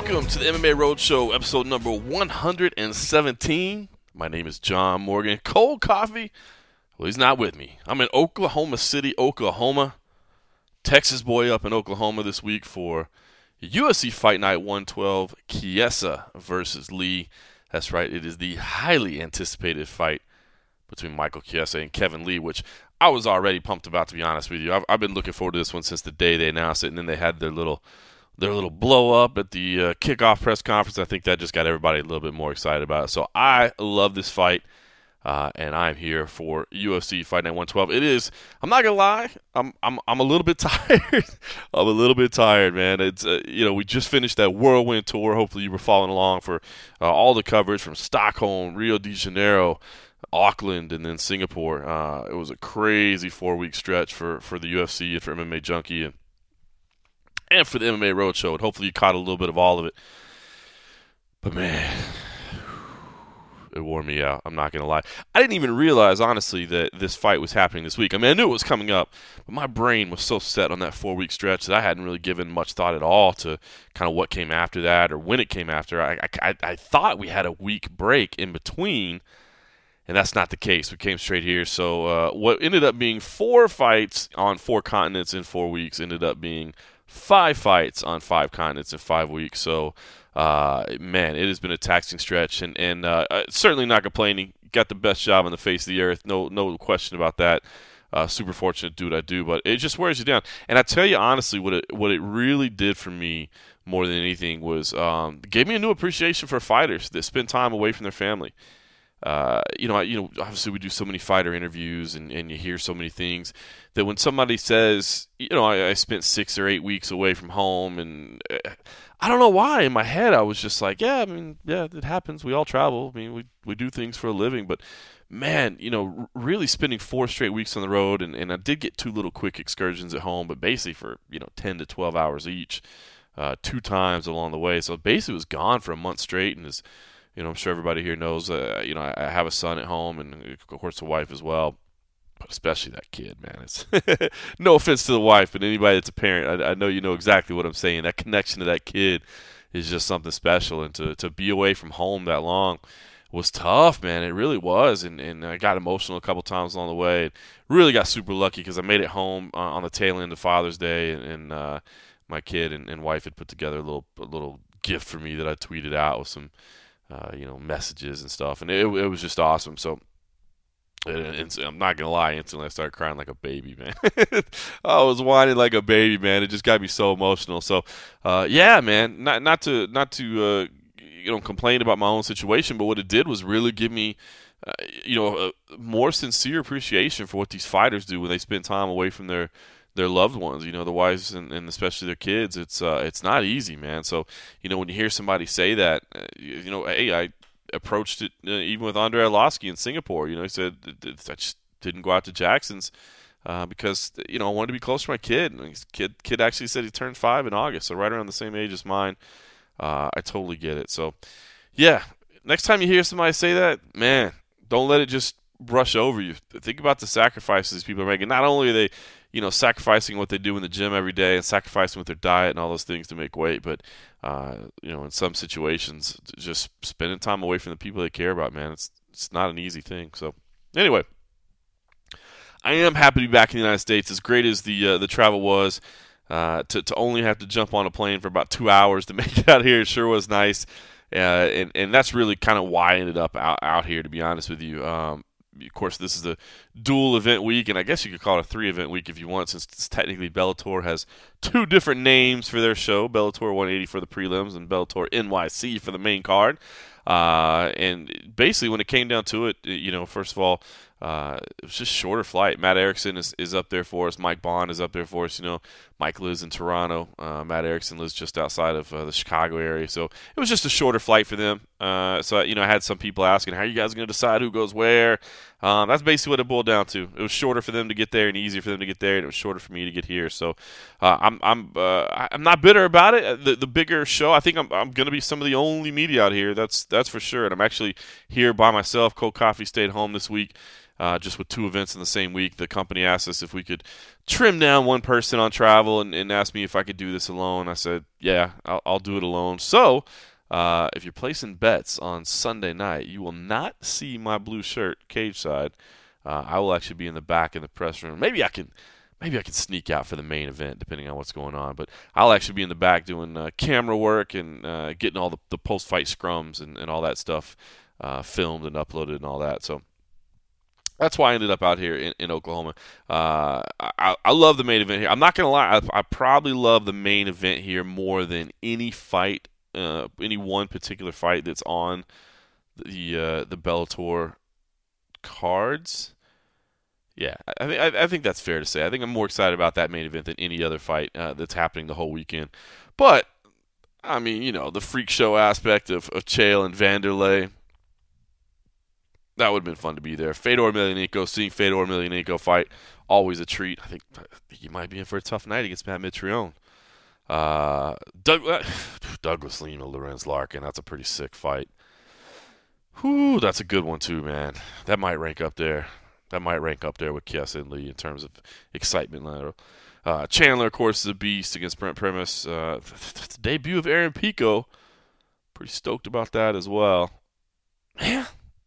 Welcome to the MMA Roadshow, episode number 117. My name is John Morgan. Cold coffee? Well, he's not with me. I'm in Oklahoma City, Oklahoma. Texas boy up in Oklahoma this week for UFC Fight Night 112, Chiesa versus Lee. That's right, it is the highly anticipated fight between Michael Chiesa and Kevin Lee, which I was already pumped about, to be honest with you. I've been looking forward to this one since the day they announced it, and then they had their little blow up at the kickoff press conference. I think that just got everybody a little bit more excited about it. So I love this fight, and I'm here for UFC Fight Night 112. It is. I'm not gonna lie. I'm a little bit tired. I'm a little bit tired, man. It's we just finished that whirlwind tour. Hopefully you were following along for all the coverage from Stockholm, Rio de Janeiro, Auckland, and then Singapore. It was a crazy 4-week stretch for the UFC and for MMA Junkie and for the MMA Roadshow, and hopefully you caught a little bit of all of it. But man, it wore me out. I'm not going to lie. I didn't even realize, honestly, that this fight was happening this week. I mean, I knew it was coming up, but my brain was so set on that 4-week stretch that I hadn't really given much thought at all to kind of what came after that or when it came after. I thought we had a week break in between, and that's not the case. We came straight here. So what ended up being 4 fights on 4 continents in 4 weeks ended up being 5 fights on 5 continents in 5 weeks. So, man, it has been a taxing stretch, and certainly not complaining. Got the best job on the face of the earth, no question about that. Super fortunate dude I do, but it just wears you down. And I tell you honestly, what it really did for me more than anything was gave me a new appreciation for fighters that spend time away from their family. Obviously we do so many fighter interviews and you hear so many things that when somebody says, I spent 6 or 8 weeks away from home, and I don't know why in my head I was just like, yeah, it happens. We all travel. I mean, we do things for a living, but man, really spending 4 straight weeks on the road, and I did get 2 little quick excursions at home, but basically for, 10 to 12 hours each, 2 times along the way. So basically was gone for a month straight, and is, I'm sure everybody here knows, I have a son at home, and of course a wife as well, but especially that kid, man. It's no offense to the wife, but anybody that's a parent, I know you know exactly what I'm saying. That connection to that kid is just something special, and to be away from home that long was tough, man. It really was, and I got emotional a couple times along the way. And really got super lucky because I made it home on the tail end of Father's Day, and my kid and wife had put together a little gift for me that I tweeted out with some messages and stuff, and it was just awesome. So, and I'm not gonna lie, instantly I started crying like a baby, man. I was whining like a baby, man. It just got me so emotional. So, yeah, man, not to complain about my own situation, but what it did was really give me, a more sincere appreciation for what these fighters do when they spend time away from their loved ones, the wives and especially their kids. It's not easy, man. So, when you hear somebody say that, hey, I approached it even with Andrei Arlovski in Singapore. He said, I just didn't go out to Jackson's because, I wanted to be close to my kid. And his kid actually said he turned 5 in August, so right around the same age as mine. I totally get it. So, yeah, next time you hear somebody say that, man, don't let it just brush over you. Think about the sacrifices people are making. Not only are they sacrificing what they do in the gym every day and sacrificing with their diet and all those things to make weight, but, in some situations, just spending time away from the people they care about, man, it's not an easy thing. So, anyway, I am happy to be back in the United States. As great as the travel was, to only have to jump on a plane for about 2 hours to make it out here, it sure was nice. And that's really kind of why I ended up out here, to be honest with you. Of course, this is a dual event week, and I guess you could call it a 3-event week if you want, since technically Bellator has 2 different names for their show: Bellator 180 for the prelims and Bellator NYC for the main card. And basically, when it came down to it, first of all, it was just shorter flight. Matt Erickson is up there for us. Mike Bond is up there for us. Mike lives in Toronto. Matt Erickson lives just outside of the Chicago area. So it was just a shorter flight for them. So I had some people asking, how are you guys going to decide who goes where? That's basically what it boiled down to. It was shorter for them to get there and easier for them to get there, and it was shorter for me to get here. So I'm not bitter about it. The bigger show, I think I'm going to be some of the only media out here. That's for sure. And I'm actually here by myself. Cold Coffee stayed home this week. just with 2 events in the same week. The company asked us if we could trim down one person on travel and asked me if I could do this alone. I said, yeah, I'll do it alone. So if you're placing bets on Sunday night, you will not see my blue shirt cage side. I will actually be in the back in the press room. Maybe I can sneak out for the main event, depending on what's going on. But I'll actually be in the back doing camera work and getting all the post-fight scrums and all that stuff filmed and uploaded and all that. So that's why I ended up out here in Oklahoma. I love the main event here. I'm not going to lie. I probably love the main event here more than any fight, any one particular fight that's on the Bellator cards. Yeah, I think that's fair to say. I think I'm more excited about that main event than any other fight that's happening the whole weekend. But, I mean, the freak show aspect of Chael and Vanderlei, that would have been fun to be there. Fedor Emelianenko, seeing Fedor Emelianenko fight, always a treat. I think he might be in for a tough night against Matt Mitrione. Douglas Lima, Lorenz Larkin, that's a pretty sick fight. Whew, that's a good one too, man. That might rank up there. With Chiesa and Lee in terms of excitement. Chandler, of course, is a beast against Brent Primus. The debut of Aaron Pico. Pretty stoked about that as well. Man,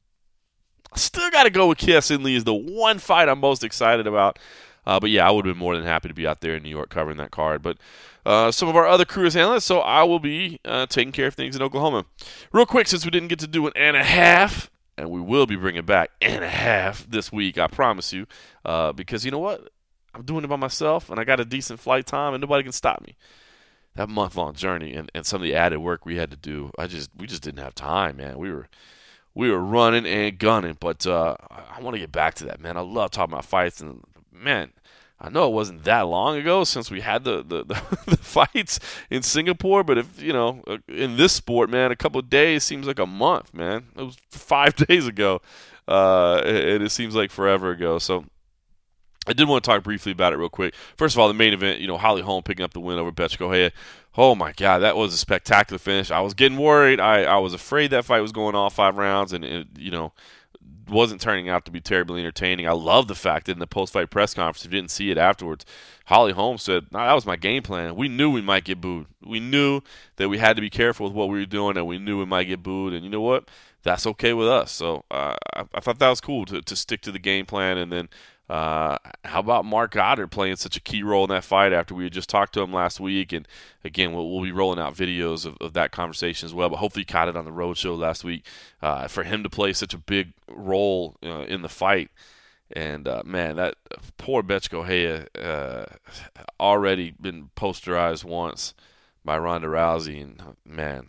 I still got to go with Chiesa and Lee as the one fight I'm most excited about. But yeah, I would have been more than happy to be out there in New York covering that card. But some of our other crew is handling it, so I will be taking care of things in Oklahoma. Real quick, since we didn't get to do an and a half, and we will be bringing back and a half this week, I promise you. Because you know what? I'm doing it by myself, and I got a decent flight time, and nobody can stop me. That month-long journey and some of the added work we had to do, we just didn't have time, man. We were running and gunning, but I want to get back to that, man. I love talking about fights, and man, I know it wasn't that long ago since we had the fights in Singapore, but if in this sport, man, a couple of days seems like a month, man. It was 5 days ago, and it seems like forever ago. So I did want to talk briefly about it real quick. First of all, the main event, Holly Holm picking up the win over Bethe Correia. Oh my God, that was a spectacular finish. I was getting worried. I was afraid that fight was going all 5 rounds, and it wasn't turning out to be terribly entertaining. I love the fact that in the post-fight press conference, if you didn't see it afterwards, Holly Holm said, "Nah, that was my game plan. We knew we might get booed. We knew that we had to be careful with what we were doing, and we knew we might get booed. And you know what? That's okay with us." So I thought that was cool to stick to the game plan. And then how about Mark Goddard playing such a key role in that fight after we had just talked to him last week? And again, we'll be rolling out videos of that conversation as well. But hopefully, he caught it on the road show last week. For him to play such a big role in the fight, and man, that poor Bethe Correia already been posterized once by Ronda Rousey, and man.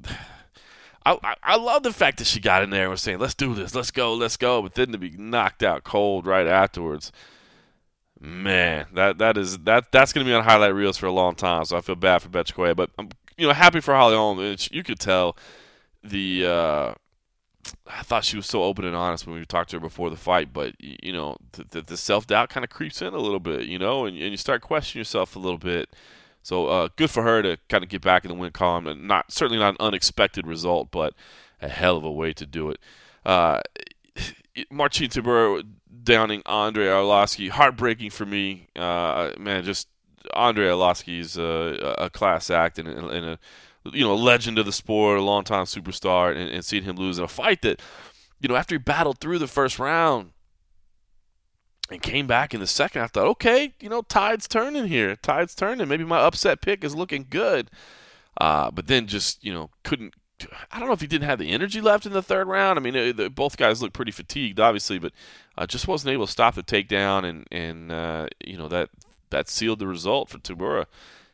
I love the fact that she got in there and was saying, "Let's do this, let's go," but then to be knocked out cold right afterwards, man, that's going to be on highlight reels for a long time. So I feel bad for Bethe Correia, but I'm happy for Holly Holm. You could tell I thought she was so open and honest when we talked to her before the fight, but the self-doubt kind of creeps in a little bit, and you start questioning yourself a little bit. So good for her to kind of get back in the win column, and certainly not an unexpected result, but a hell of a way to do it. Marcin Tybura downing Andrei Arlovski, heartbreaking for me. Man, just Andrei Arlovski is a class act and a legend of the sport, a longtime superstar, and seeing him lose in a fight that, after he battled through the first round and came back in the second, I thought, okay, tide's turning here. Tide's turning. Maybe my upset pick is looking good. But then just, couldn't – I don't know if he didn't have the energy left in the third round. I mean, both guys looked pretty fatigued, obviously, but just wasn't able to stop the takedown, and that sealed the result for Tybura.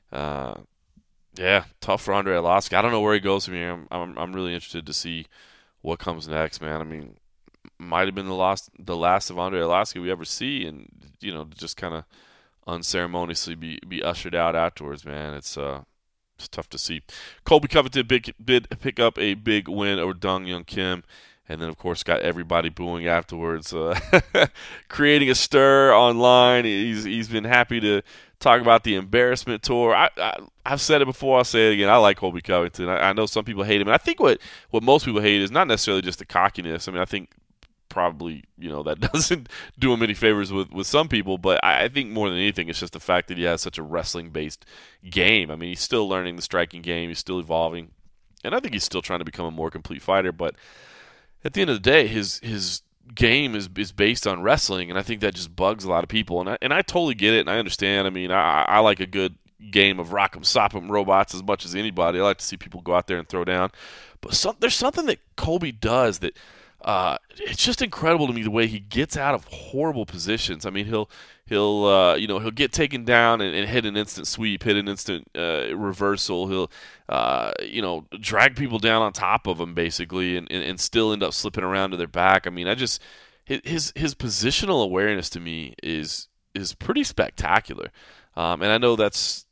Yeah, tough for Andrei Arlovski. I don't know where he goes from here. I'm really interested to see what comes next, man. I mean, might have been the last of Andrei Arlovski we ever see, and just kind of unceremoniously be ushered out afterwards, man. It's tough to see. Colby Covington did pick up a big win over Dong Young Kim, and then of course got everybody booing afterwards, creating a stir online. He's been happy to talk about the embarrassment tour. I've said it before, I'll say it again. I like Colby Covington. I know some people hate him, and I think what most people hate is not necessarily just the cockiness. I mean, I think probably, that doesn't do him any favors with some people. But I think more than anything, it's just the fact that he has such a wrestling-based game. I mean, he's still learning the striking game. He's still evolving. And I think he's still trying to become a more complete fighter. But at the end of the day, his game is based on wrestling, and I think that just bugs a lot of people. And I totally get it, and I understand. I mean, I like a good game of rock'em sock'em robots as much as anybody. I like to see people go out there and throw down. But there's something that Colby does that it's just incredible to me, the way he gets out of horrible positions. I mean, he'll get taken down and hit an instant sweep, hit an instant reversal. He'll drag people down on top of him basically, and still end up slipping around to their back. I mean, his positional awareness to me is pretty spectacular. And I know that's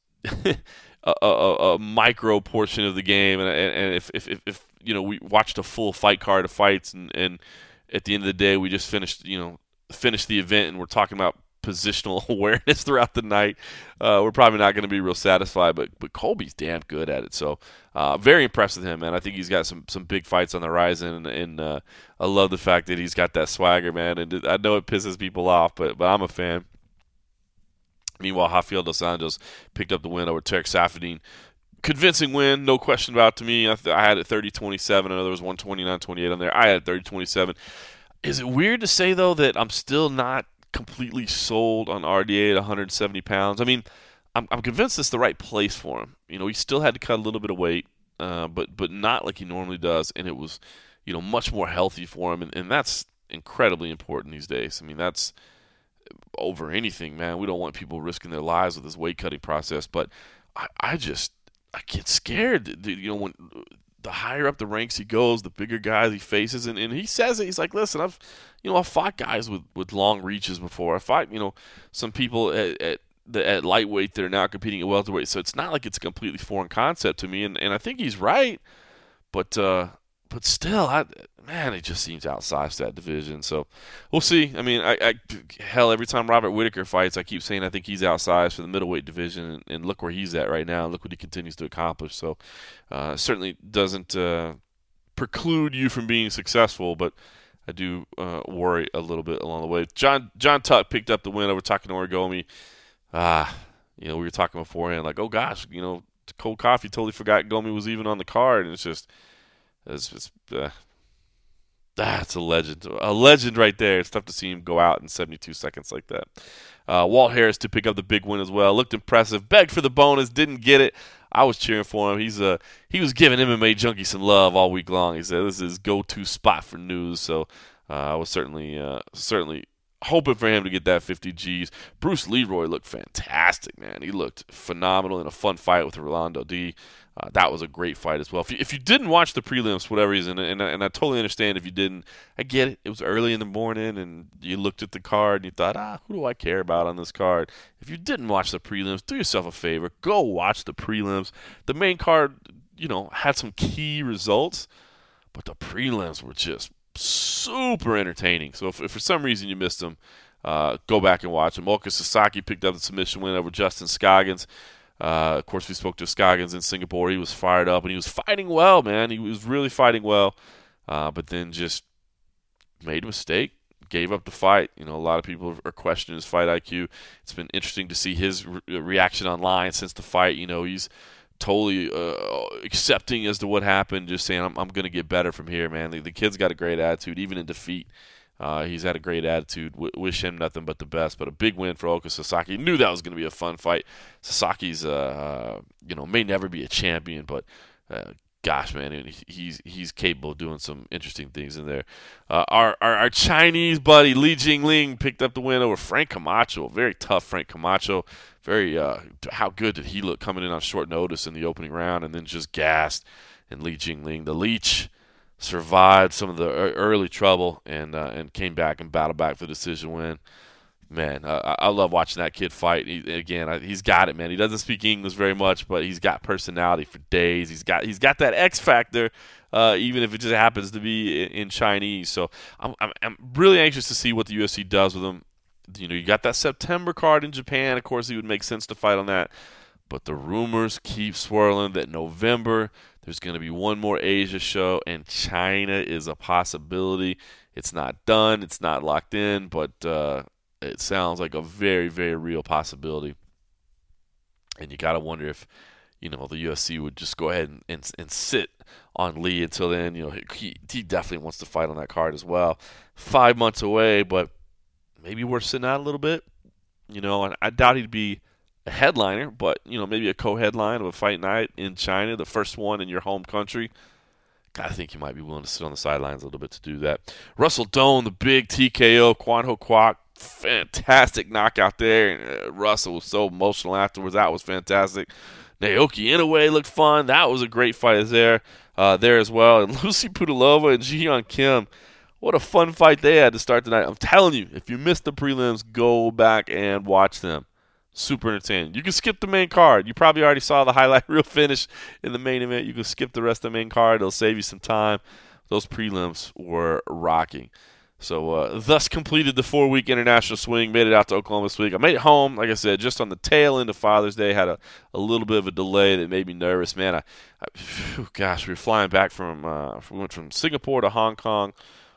a micro portion of the game, and if we watched a full fight card of fights, and at the end of the day we just finished the event, and we're talking about positional awareness throughout the night, we're probably not going to be real satisfied. But Colby's damn good at it, so very impressed with him, man. I think he's got some big fights on the horizon, and I love the fact that he's got that swagger, man. And I know it pisses people off, but I'm a fan. Meanwhile, Rafael dos Anjos picked up the win over Tarek Saffiedine. Convincing win, no question about it to me. I had it 30-27. I know there was 129-28 on there. I had it 30-27. Is it weird to say, though, that I'm still not completely sold on RDA at 170 pounds? I mean, I'm convinced it's the right place for him. He still had to cut a little bit of weight, but not like he normally does, and it was, much more healthy for him, and that's incredibly important these days. I mean, that's over anything, man. We don't want people risking their lives with this weight cutting process, but I get scared that, when the higher up the ranks he goes, the bigger guys he faces, and he says it. He's like, listen, I've fought guys with long reaches before. I fought, some people at lightweight that are now competing at welterweight, so it's not like it's a completely foreign concept to me, and I think he's right, but still, it just seems outsized that division. So we'll see. I mean, hell, every time Robert Whittaker fights, I keep saying I think he's outsized for the middleweight division, and look where he's at right now, and look what he continues to accomplish. So certainly doesn't preclude you from being successful, but I do worry a little bit along the way. John Tuck picked up the win over Takanori Gomi. We were talking beforehand, like, oh gosh, Cold Coffee totally forgot Gomi was even on the card, and that's a legend right there. It's tough to see him go out in 72 seconds like that. Walt Harris to pick up the big win as well. Looked impressive. Begged for the bonus. Didn't get it. I was cheering for him. He was giving MMA Junkie some love all week long. He said this is his go-to spot for news. So I was certainly hoping for him to get that 50 G's. Bruce Leroy looked fantastic, man. He looked phenomenal in a fun fight with Rolando D. That was a great fight as well. If you didn't watch the prelims for whatever reason, and I totally understand if you didn't, I get it. It was early in the morning, and you looked at the card, and you thought, who do I care about on this card? If you didn't watch the prelims, do yourself a favor. Go watch the prelims. The main card, had some key results, but the prelims were just super entertaining. So if for some reason you missed them, go back and watch them. Moka Sasaki picked up the submission win over Justin Scoggins. Of course, we spoke to Scoggins in Singapore. He was fired up, and he was fighting well, man. He was really fighting well, but then just made a mistake, gave up the fight. A lot of people are questioning his fight IQ. It's been interesting to see his reaction online since the fight. He's totally accepting as to what happened, just saying, I'm going to get better from here, man. The kid's got a great attitude, even in defeat. He's had a great attitude. Wish him nothing but the best. But a big win for Oka Sasaki. Knew that was going to be a fun fight. Sasaki's, may never be a champion, but gosh, man, he's capable of doing some interesting things in there. Our Chinese buddy Li Jingling picked up the win over Frank Camacho. Very tough Frank Camacho. Very how good did he look coming in on short notice in the opening round, and then just gassed. And Li Jingling, the Leech, survived some of the early trouble and came back and battled back for the decision win. Man, I love watching that kid fight. He's got it, man. He doesn't speak English very much, but he's got personality for days. He's got that X factor, even if it just happens to be in Chinese. So I'm really anxious to see what the UFC does with him. You got that September card in Japan. Of course, it would make sense to fight on that. But the rumors keep swirling that November There's going to be one more Asia show, and China is a possibility. It's not done. It's not locked in, but it sounds like a very, very real possibility. And you got to wonder if, the UFC would just go ahead and sit on Lee until then. He definitely wants to fight on that card as well. 5 months away, but maybe we're sitting out a little bit. And I doubt he'd be a headliner, but, maybe a co-headline of a fight night in China, the first one in your home country. I think you might be willing to sit on the sidelines a little bit to do that. Russell Doan, the big TKO, Kwan Ho Kwak, fantastic knockout there. And Russell was so emotional afterwards. That was fantastic. Naoki Inoue looked fun. That was a great fight there as well. And Lucy Pudilova and Ji-Yeon Kim, what a fun fight they had to start tonight. I'm telling you, if you missed the prelims, go back and watch them. Super entertaining. You can skip the main card. You probably already saw the highlight reel finish in the main event. You can skip the rest of the main card. It'll save you some time. Those prelims were rocking. So thus completed the 4-week international swing. Made it out to Oklahoma this week. I made it home, like I said, just on the tail end of Father's Day. Had a little bit of a delay that made me nervous. Man, we were flying back from we went from Singapore to Hong Kong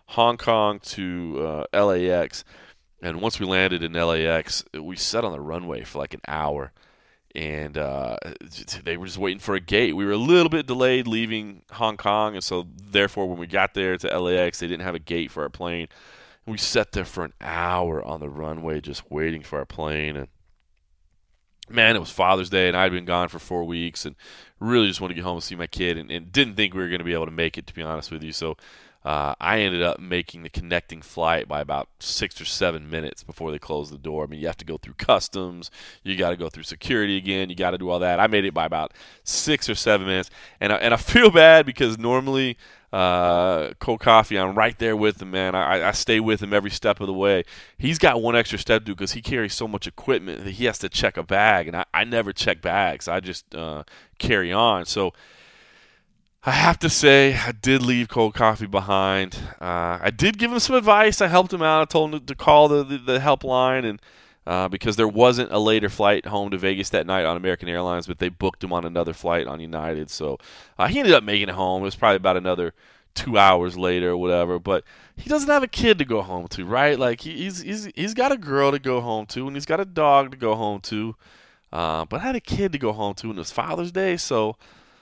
to LAX. And once we landed in LAX, we sat on the runway for like an hour. And they were just waiting for a gate. We were a little bit delayed leaving Hong Kong. And so, therefore, when we got there to LAX, they didn't have a gate for our plane. And we sat there for an hour on the runway just waiting for our plane. And, man, it was Father's Day, and I'd been gone for 4 weeks. And really just wanted to get home and see my kid. And didn't think we were going to be able to make it, to be honest with you. So, I ended up making the connecting flight by about 6 or 7 minutes before they closed the door. I mean, you have to go through customs. You got to go through security again. You got to do all that. I made it by about 6 or 7 minutes. And I feel bad because normally Cole Coffey, I'm right there with him, man. I stay with him every step of the way. He's got one extra step to do because he carries so much equipment that he has to check a bag. And I never check bags. I just carry on. So I have to say, I did leave Cole Coffey behind. I did give him some advice. I helped him out. I told him to call the helpline, and because there wasn't a later flight home to Vegas that night on American Airlines, but they booked him on another flight on United. So he ended up making it home. It was probably about another 2 hours later or whatever. But he doesn't have a kid to go home to, right? Like he's got a girl to go home to, and he's got a dog to go home to. But I had a kid to go home to, and it was Father's Day, so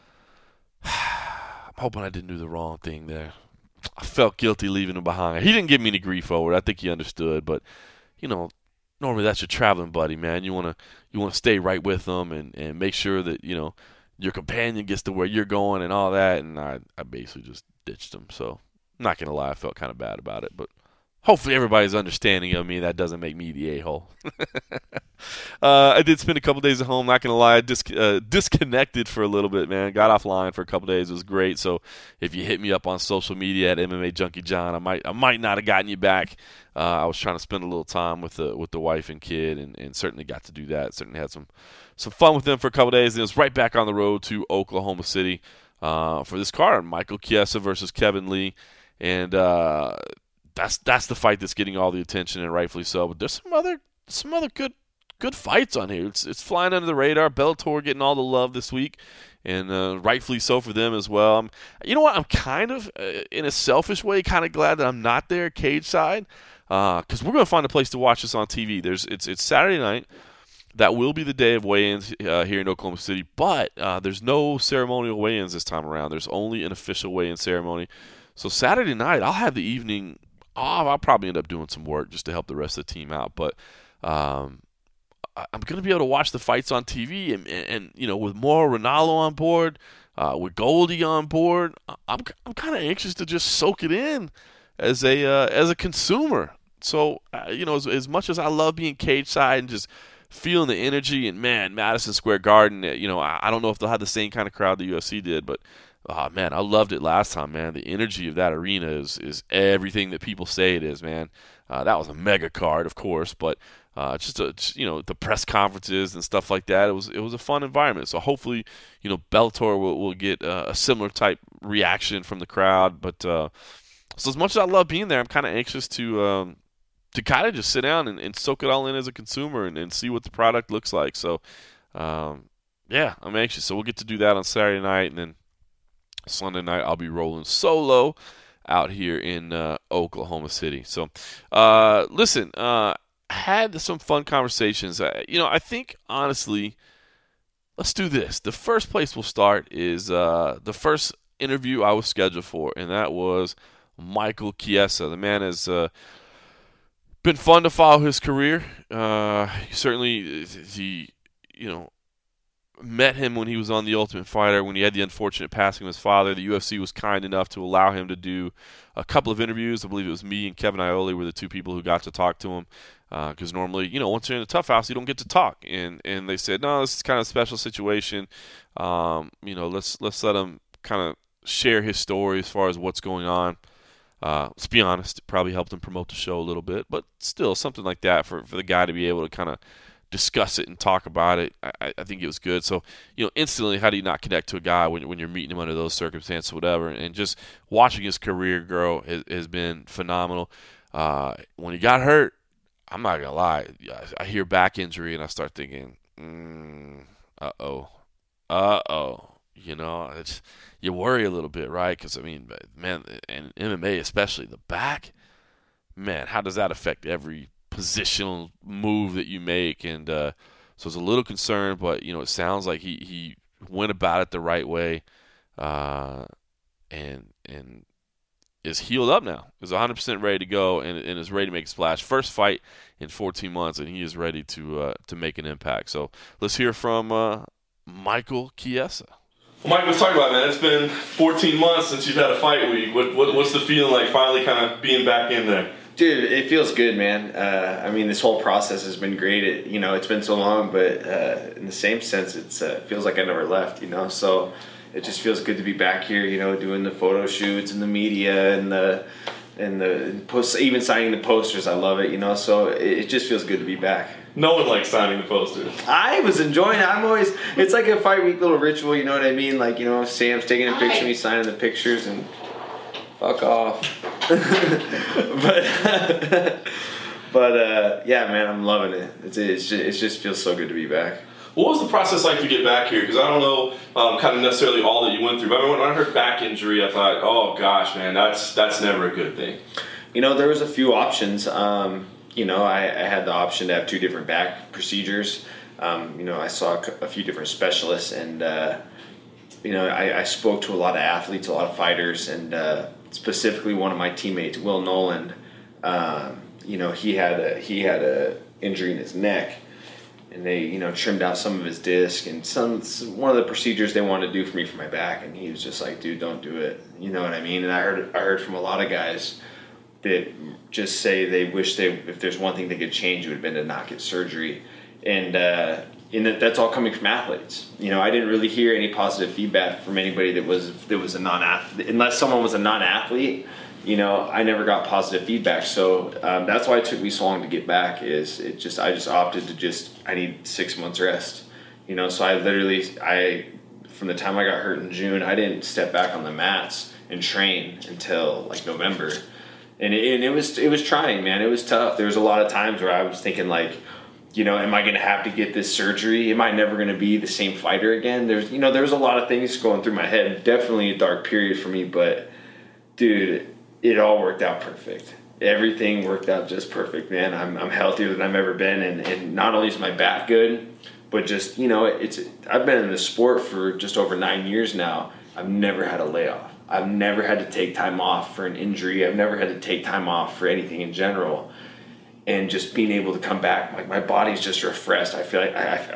I'm hoping I didn't do the wrong thing there. I felt guilty leaving him behind. He didn't give me any grief over it. I think he understood. But, normally that's your traveling buddy, man. You want to stay right with them and make sure that, your companion gets to where you're going and all that. And I basically just ditched him. So, I'm not going to lie. I felt kind of bad about it. But hopefully everybody's understanding of me. That doesn't make me the a-hole. I did spend a couple days at home, not going to lie. Disconnected for a little bit, man. Got offline for a couple days. It was great. So if you hit me up on social media at MMA Junkie John, I might not have gotten you back. I was trying to spend a little time with the wife and kid, and certainly got to do that. Certainly had some fun with them for a couple days. And it was right back on the road to Oklahoma City for this card, Michael Chiesa versus Kevin Lee. And that's the fight that's getting all the attention, and rightfully so. But there's some other good fights on here. It's flying under the radar. Bellator getting all the love this week, and rightfully so for them as well. You know what? I'm kind of, in a selfish way, kind of glad that I'm not there cage side, because we're going to find a place to watch this on TV. It's Saturday night. That will be the day of weigh-ins here in Oklahoma City, but there's no ceremonial weigh-ins this time around. There's only an official weigh-in ceremony. So Saturday night, I'll have the evening off. I'll probably end up doing some work just to help the rest of the team out, but I'm going to be able to watch the fights on TV, and with more Ronaldo on board, with Goldie on board, I'm kind of anxious to just soak it in as a consumer. So as much as I love being cage side and just feeling the energy, and man, Madison Square Garden, I don't know if they'll have the same kind of crowd the UFC did, but man, I loved it last time, man. The energy of that arena is everything that people say it is, man. That was a mega card, of course, but the press conferences and stuff like that. It was a fun environment. So hopefully, Bellator will get a similar type reaction from the crowd. But so as much as I love being there, I'm kind of anxious to kind of just sit down and soak it all in as a consumer and see what the product looks like. So yeah, I'm anxious. So we'll get to do that on Saturday night, and then Sunday night, I'll be rolling solo out here in Oklahoma City. So, listen, had some fun conversations. I think, honestly, let's do this. The first place we'll start is the first interview I was scheduled for, and that was Michael Chiesa. The man has been fun to follow his career. Certainly, met him when he was on The Ultimate Fighter, when he had the unfortunate passing of his father. The UFC was kind enough to allow him to do a couple of interviews. I believe it was me and Kevin Iole were the two people who got to talk to him. Because normally, once you're in the Tough House, you don't get to talk. And they said, no, this is kind of a special situation. Let's let him kind of share his story as far as what's going on. Let's be honest, it probably helped him promote the show a little bit. But still, something like that for the guy to be able to kind of discuss it and talk about it, I think it was good. So, instantly, how do you not connect to a guy when you're meeting him under those circumstances, whatever? And just watching his career grow has been phenomenal. When he got hurt, I'm not going to lie, I hear back injury and I start thinking, uh-oh. You worry a little bit, right? Because, man, and MMA especially, the back, man, how does that affect every positional move that you make? And so it's a little concerned, but it sounds like he went about it the right way, and is healed up now. Is 100% ready to go and is ready to make a splash. First fight in 14 months, and he is ready to make an impact. So let's hear from Michael Chiesa. Well, Mike, let's talk about it, man. It's been 14 months since you've had a fight week. What's the feeling like finally kind of being back in there? Dude, it feels good, man. This whole process has been great. It's been so long, but in the same sense, it feels like I never left, So it just feels good to be back here, doing the photo shoots and the media and the post, even signing the posters. I love it, So it just feels good to be back. No one likes signing the posters. I was enjoying it. It's like a fight week little ritual, you know what I mean? Like, Sam's taking a picture, me signing the pictures, and fuck off. but yeah, man, I'm loving it. It just feels so good to be back. What was the process like to get back here? Because I don't know kind of necessarily all that you went through. But when I heard back injury, I thought, oh gosh, man, that's never a good thing. There was a few options. I had the option to have 2 different back procedures. I saw a few different specialists, and I spoke to a lot of athletes, a lot of fighters, and specifically one of my teammates, Will Noland. He had a injury in his neck, and they trimmed out some of his disc and one of the procedures they wanted to do for me for my back, and he was just like, dude, don't do it. You know what I mean? And I heard from a lot of guys that just say they wish if there's one thing they could change, it would have been to not get surgery. And that's all coming from athletes. I didn't really hear any positive feedback from anybody that was a non-athlete. Unless someone was a non-athlete, I never got positive feedback. So that's why it took me so long to get back. I just opted to I need 6 months rest. So I from the time I got hurt in June, I didn't step back on the mats and train until like November. And it was trying, man. It was tough. There was a lot of times where I was thinking like, am I going to have to get this surgery? Am I never going to be the same fighter again? There was a lot of things going through my head. Definitely a dark period for me, but dude, it all worked out perfect. Everything worked out just perfect, man. I'm healthier than I've ever been, and not only is my back good, but just I've been in this sport for just over 9 years now. I've never had a layoff. I've never had to take time off for an injury. I've never had to take time off for anything in general. And just being able to come back, like my body's just refreshed. I feel like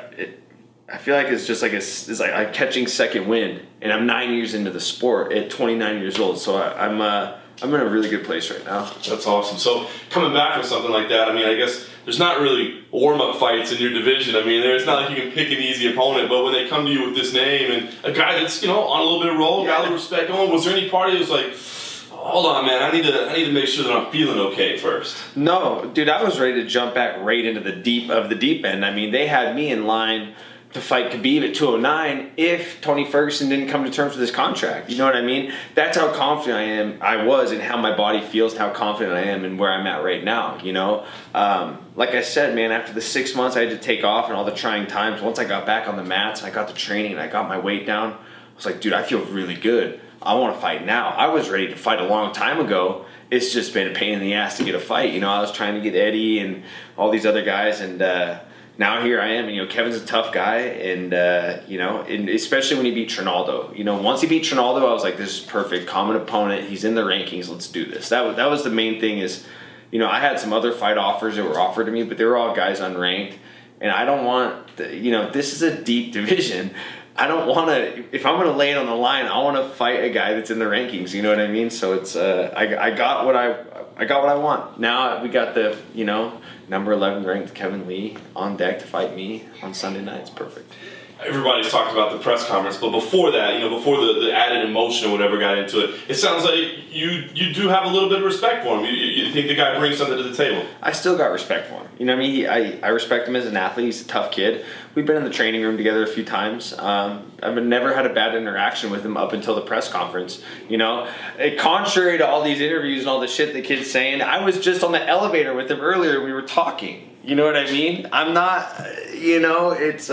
it's just like it's like I'm catching second wind, and I'm 9 years into the sport at 29 years old. So I'm in a really good place right now. That's awesome. So coming back from something like that, I guess there's not really warm-up fights in your division. It's not like you can pick an easy opponent, but when they come to you with this name and a guy that's on a little bit of roll, got a little respect going, was there any party that was like, hold on, man, I need to make sure that I'm feeling okay first? No, dude, I was ready to jump back right into the deep end. They had me in line to fight Khabib at 209 if Tony Ferguson didn't come to terms with his contract. You know what I mean? That's how confident I was in how my body feels and how confident I am in where I'm at right now, Like I said, man, after the 6 months I had to take off and all the trying times, once I got back on the mats, I got the training and I got my weight down, I was like, dude, I feel really good. I want to fight now. I was ready to fight a long time ago. It's just been a pain in the ass to get a fight. You know, I was trying to get Eddie and all these other guys, and now here I am. And, you know, Kevin's a tough guy, and you know, and especially when he beat Trinaldo. You know, once he beat Trinaldo, I was like, this is perfect. Common opponent. He's in the rankings. Let's do this. That was the main thing. Is, you know, I had some other fight offers that were offered to me, but they were all guys unranked, and I don't want. You know, this is a deep division. I don't want to. If I'm going to lay it on the line, I want to fight a guy that's in the rankings. You know what I mean? So it's I got what I want. Now we got the, you know, number 11 ranked Kevin Lee on deck to fight me on Sunday night. It's perfect. Everybody's talked about the press conference, but before that, you know, before the added emotion or whatever got into it, it sounds like you do have a little bit of respect for him. You think the guy brings something to the table. I still got respect for him. You know what I mean? I respect him as an athlete. He's a tough kid. We've been in the training room together a few times. I've never had a bad interaction with him up until the press conference. You know, contrary to all these interviews and all the shit the kid's saying, I was just on the elevator with him earlier. We were talking. You know what I mean? I'm not. You know, it's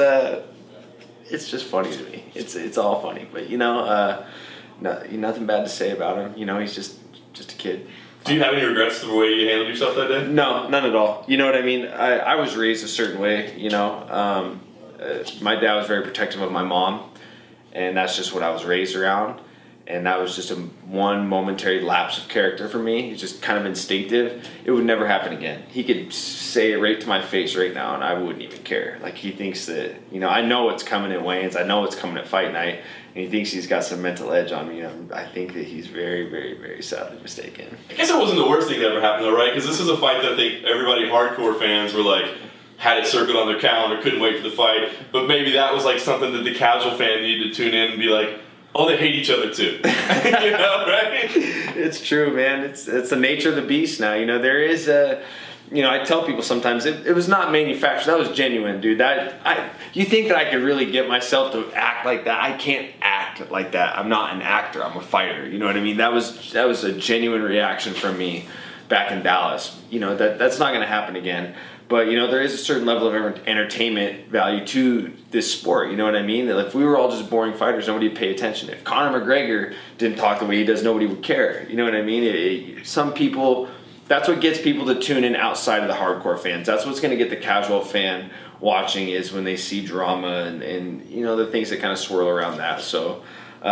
just funny to me. It's all funny, but you know, nothing bad to say about him. You know, he's just a kid. Do you have any regrets for the way you handled yourself that day? No, none at all. You know what I mean? I was raised a certain way. You know, my dad was very protective of my mom, and that's just what I was raised around. And that was just one momentary lapse of character for me. It's just kind of instinctive. It would never happen again. He could say it right to my face right now, and I wouldn't even care. Like, he thinks that, you know, I know what's coming at Wayne's. I know what's coming at fight night. And he thinks he's got some mental edge on me. You know, I think that he's very, very, very sadly mistaken. I guess it wasn't the worst thing that ever happened, though, right? Because this is a fight that I think everybody hardcore fans were like, had it circled on their calendar, couldn't wait for the fight. But maybe that was like something that the casual fan needed to tune in and be like, oh, they hate each other too. You know, right? It's true, man. It's the nature of the beast now. You know, there is a, you know, I tell people sometimes it was not manufactured. That was genuine, dude. You think that I could really get myself to act like that? I can't act like that. I'm not an actor. I'm a fighter. You know what I mean? That was a genuine reaction from me back in Dallas. You know, that's not going to happen again. But, you know, there is a certain level of entertainment value to this sport. You know what I mean? That if we were all just boring fighters, nobody would pay attention. If Conor McGregor didn't talk the way he does, nobody would care. You know what I mean? Some people, that's what gets people to tune in outside of the hardcore fans. That's what's going to get the casual fan watching, is when they see drama and you know, the things that kind of swirl around that. So,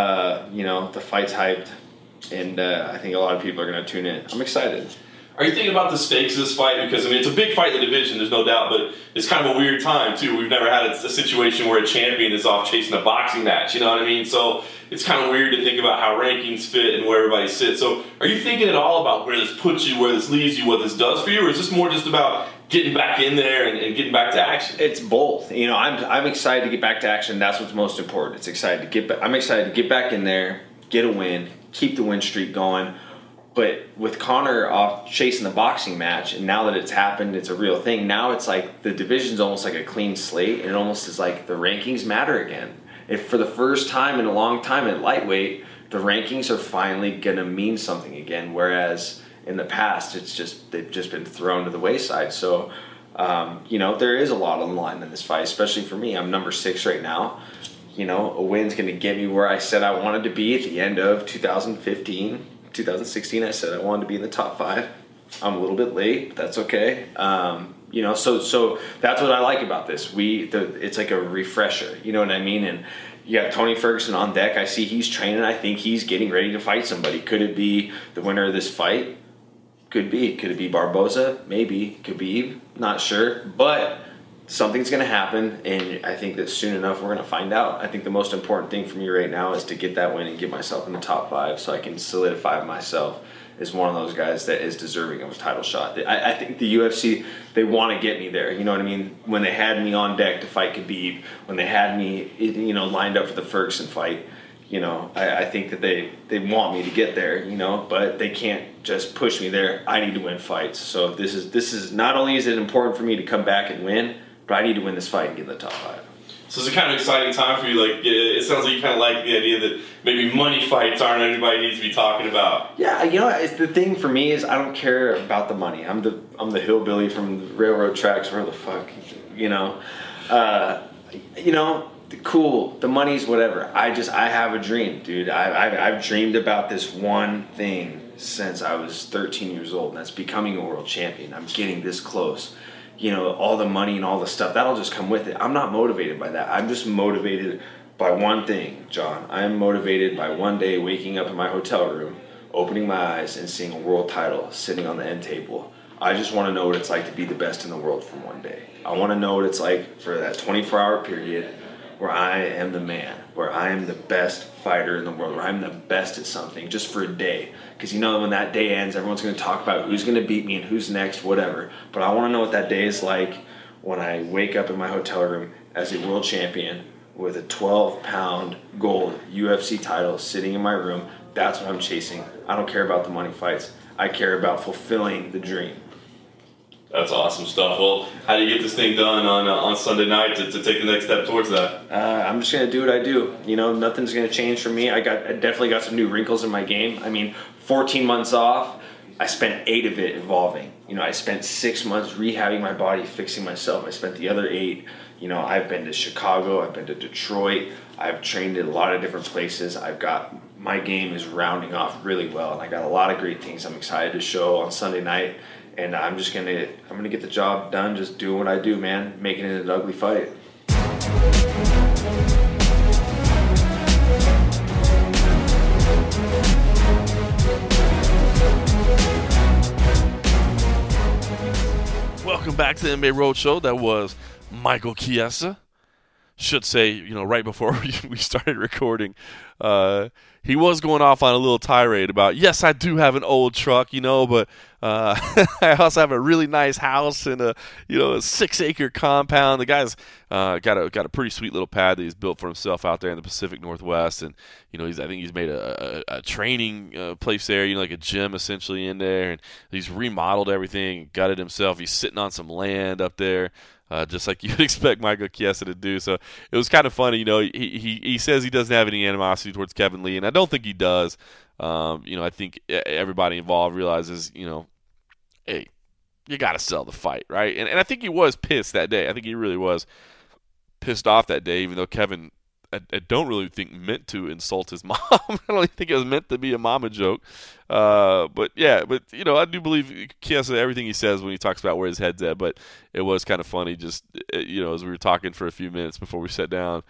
you know, the fight's hyped, and I think a lot of people are going to tune in. I'm excited. Are you thinking about the stakes of this fight? Because, I mean, it's a big fight in the division, there's no doubt, but it's kind of a weird time, too. We've never had a situation where a champion is off chasing a boxing match, you know what I mean? So it's kind of weird to think about how rankings fit and where everybody sits. So are you thinking at all about where this puts you, where this leaves you, what this does for you, or is this more just about getting back in there and getting back to action? It's both. You know, I'm excited to get back to action. That's what's most important. I'm excited to get back in there, get a win, keep the win streak going. But with Conor off chasing the boxing match, and now that it's happened, it's a real thing. Now it's like the division's almost like a clean slate, and it almost is like the rankings matter again. If for the first time in a long time at lightweight, the rankings are finally gonna mean something again. Whereas in the past, they've just been thrown to the wayside. So, you know, there is a lot on the line in this fight, especially for me. I'm number 6 right now. You know, a win's gonna get me where I said I wanted to be at the end of 2016, I said I wanted to be in the top 5. I'm a little bit late, but that's okay. You know, so that's what I like about this. It's like a refresher. You know what I mean? And you got Tony Ferguson on deck. I see he's training. I think he's getting ready to fight somebody. Could it be the winner of this fight? Could be. Could it be Barboza? Maybe. Khabib? Not sure. But something's going to happen, and I think that soon enough we're going to find out. I think the most important thing for me right now is to get that win and get myself in the top 5 so I can solidify myself as one of those guys that is deserving of a title shot. I think the UFC, they want to get me there. You know what I mean? When they had me on deck to fight Khabib, when they had me, you know, lined up for the Ferguson fight, you know, I think that they want me to get there, you know, but they can't just push me there. I need to win fights. So this is not only is it important for me to come back and win, but I need to win this fight and get in the top 5. So it's a kind of exciting time for you. Like, it sounds like you kind of like the idea that maybe money fights aren't anybody needs to be talking about. Yeah, you know, it's the thing for me is I don't care about the money. I'm the hillbilly from the railroad tracks. Where the fuck, you know? You know, cool, the money's whatever. I have a dream, dude. I've dreamed about this one thing since I was 13 years old, and that's becoming a world champion. I'm getting this close. All the money and all the stuff, that'll just come with it. I'm not motivated by that. I'm just motivated by one thing, John. I am motivated by one day waking up in my hotel room, opening my eyes, and seeing a world title sitting on the end table. I just want to know what it's like to be the best in the world for one day. I want to know what it's like for that 24-hour period where I am the man, where I am the best fighter in the world, where I'm the best at something just for a day. Because when that day ends, everyone's going to talk about who's going to beat me and who's next, whatever. But I want to know what that day is like when I wake up in my hotel room as a world champion with a 12-pound gold UFC title sitting in my room. That's what I'm chasing. I don't care about the money fights. I care about fulfilling the dream. That's awesome stuff. Well, how do you get this thing done on Sunday night to take the next step towards that? I'm just going to do what I do. Nothing's going to change for me. I definitely got some new wrinkles in my game. 14 months off, I spent 8 of it evolving. I spent 6 months rehabbing my body, fixing myself. I spent the other 8. I've been to Chicago, I've been to Detroit, I've trained in a lot of different places. My game is rounding off really well, and I got a lot of great things I'm excited to show on Sunday night. And I'm gonna get the job done, just doing what I do, man, making it an ugly fight. Welcome back to the NBA Roadshow. That was Michael Chiesa. Should say, right before we started recording, he was going off on a little tirade about, yes, I do have an old truck, but I also have a really nice house and a 6-acre compound. The guy's got a pretty sweet little pad that he's built for himself out there in the Pacific Northwest, and I think he's made a training place there, like a gym essentially in there, and he's remodeled everything, gutted himself. He's sitting on some land up there. Just like you'd expect Michael Chiesa to do. So it was kind of funny, he says he doesn't have any animosity towards Kevin Lee, and I don't think he does. I think everybody involved realizes, hey, you got to sell the fight, right? And I think he was pissed that day. I think he really was pissed off that day, even though Kevin, I don't really think meant to insult his mom. I don't think it was meant to be a mama joke. But I do believe Chiesa, everything he says when he talks about where his head's at, but it was kind of funny just, as we were talking for a few minutes before we sat down,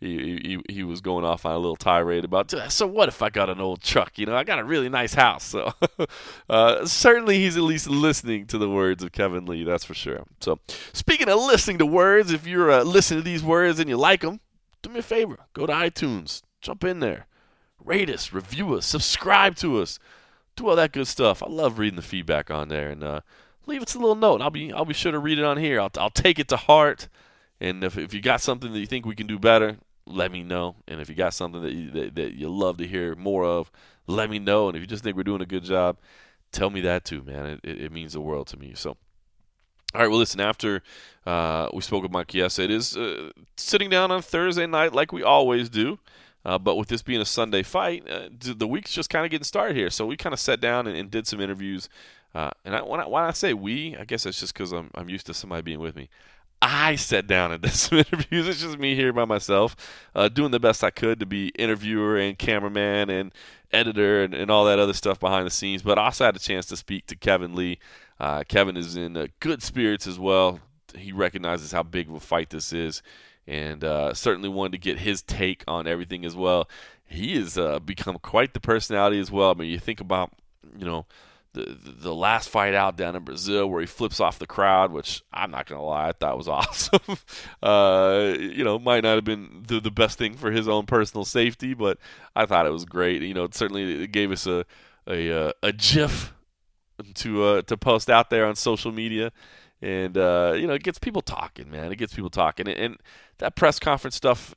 he was going off on a little tirade about, so what if I got an old truck? I got a really nice house. So certainly he's at least listening to the words of Kevin Lee, that's for sure. So speaking of listening to words, if you're listening to these words and you like them, do me a favor, go to iTunes, jump in there, rate us, review us, subscribe to us, do all that good stuff. I love reading the feedback on there, and leave us a little note. I'll be sure to read it on here. I'll take it to heart, and if you got something that you think we can do better, let me know. And if you got something that you love to hear more of, let me know. And if you just think we're doing a good job, tell me that too, man. It means the world to me. So. All right, well, listen, after we spoke with Mike Chiesa, it is sitting down on Thursday night like we always do. But with this being a Sunday fight, the week's just kind of getting started here. So we kind of sat down and did some interviews. And when I say we, I guess it's just because I'm used to somebody being with me. I sat down and did some interviews. It's just me here by myself, doing the best I could to be interviewer and cameraman and editor and all that other stuff behind the scenes. But I also had a chance to speak to Kevin Lee. Kevin is in good spirits as well. He recognizes how big of a fight this is, and certainly wanted to get his take on everything as well. He has become quite the personality as well. I mean, you think about, the last fight out down in Brazil where he flips off the crowd, which I'm not going to lie, I thought was awesome. Might not have been the best thing for his own personal safety, but I thought it was great. Certainly it gave us a GIF to post out there on social media, and it gets people talking, man. It gets people talking, and that press conference stuff.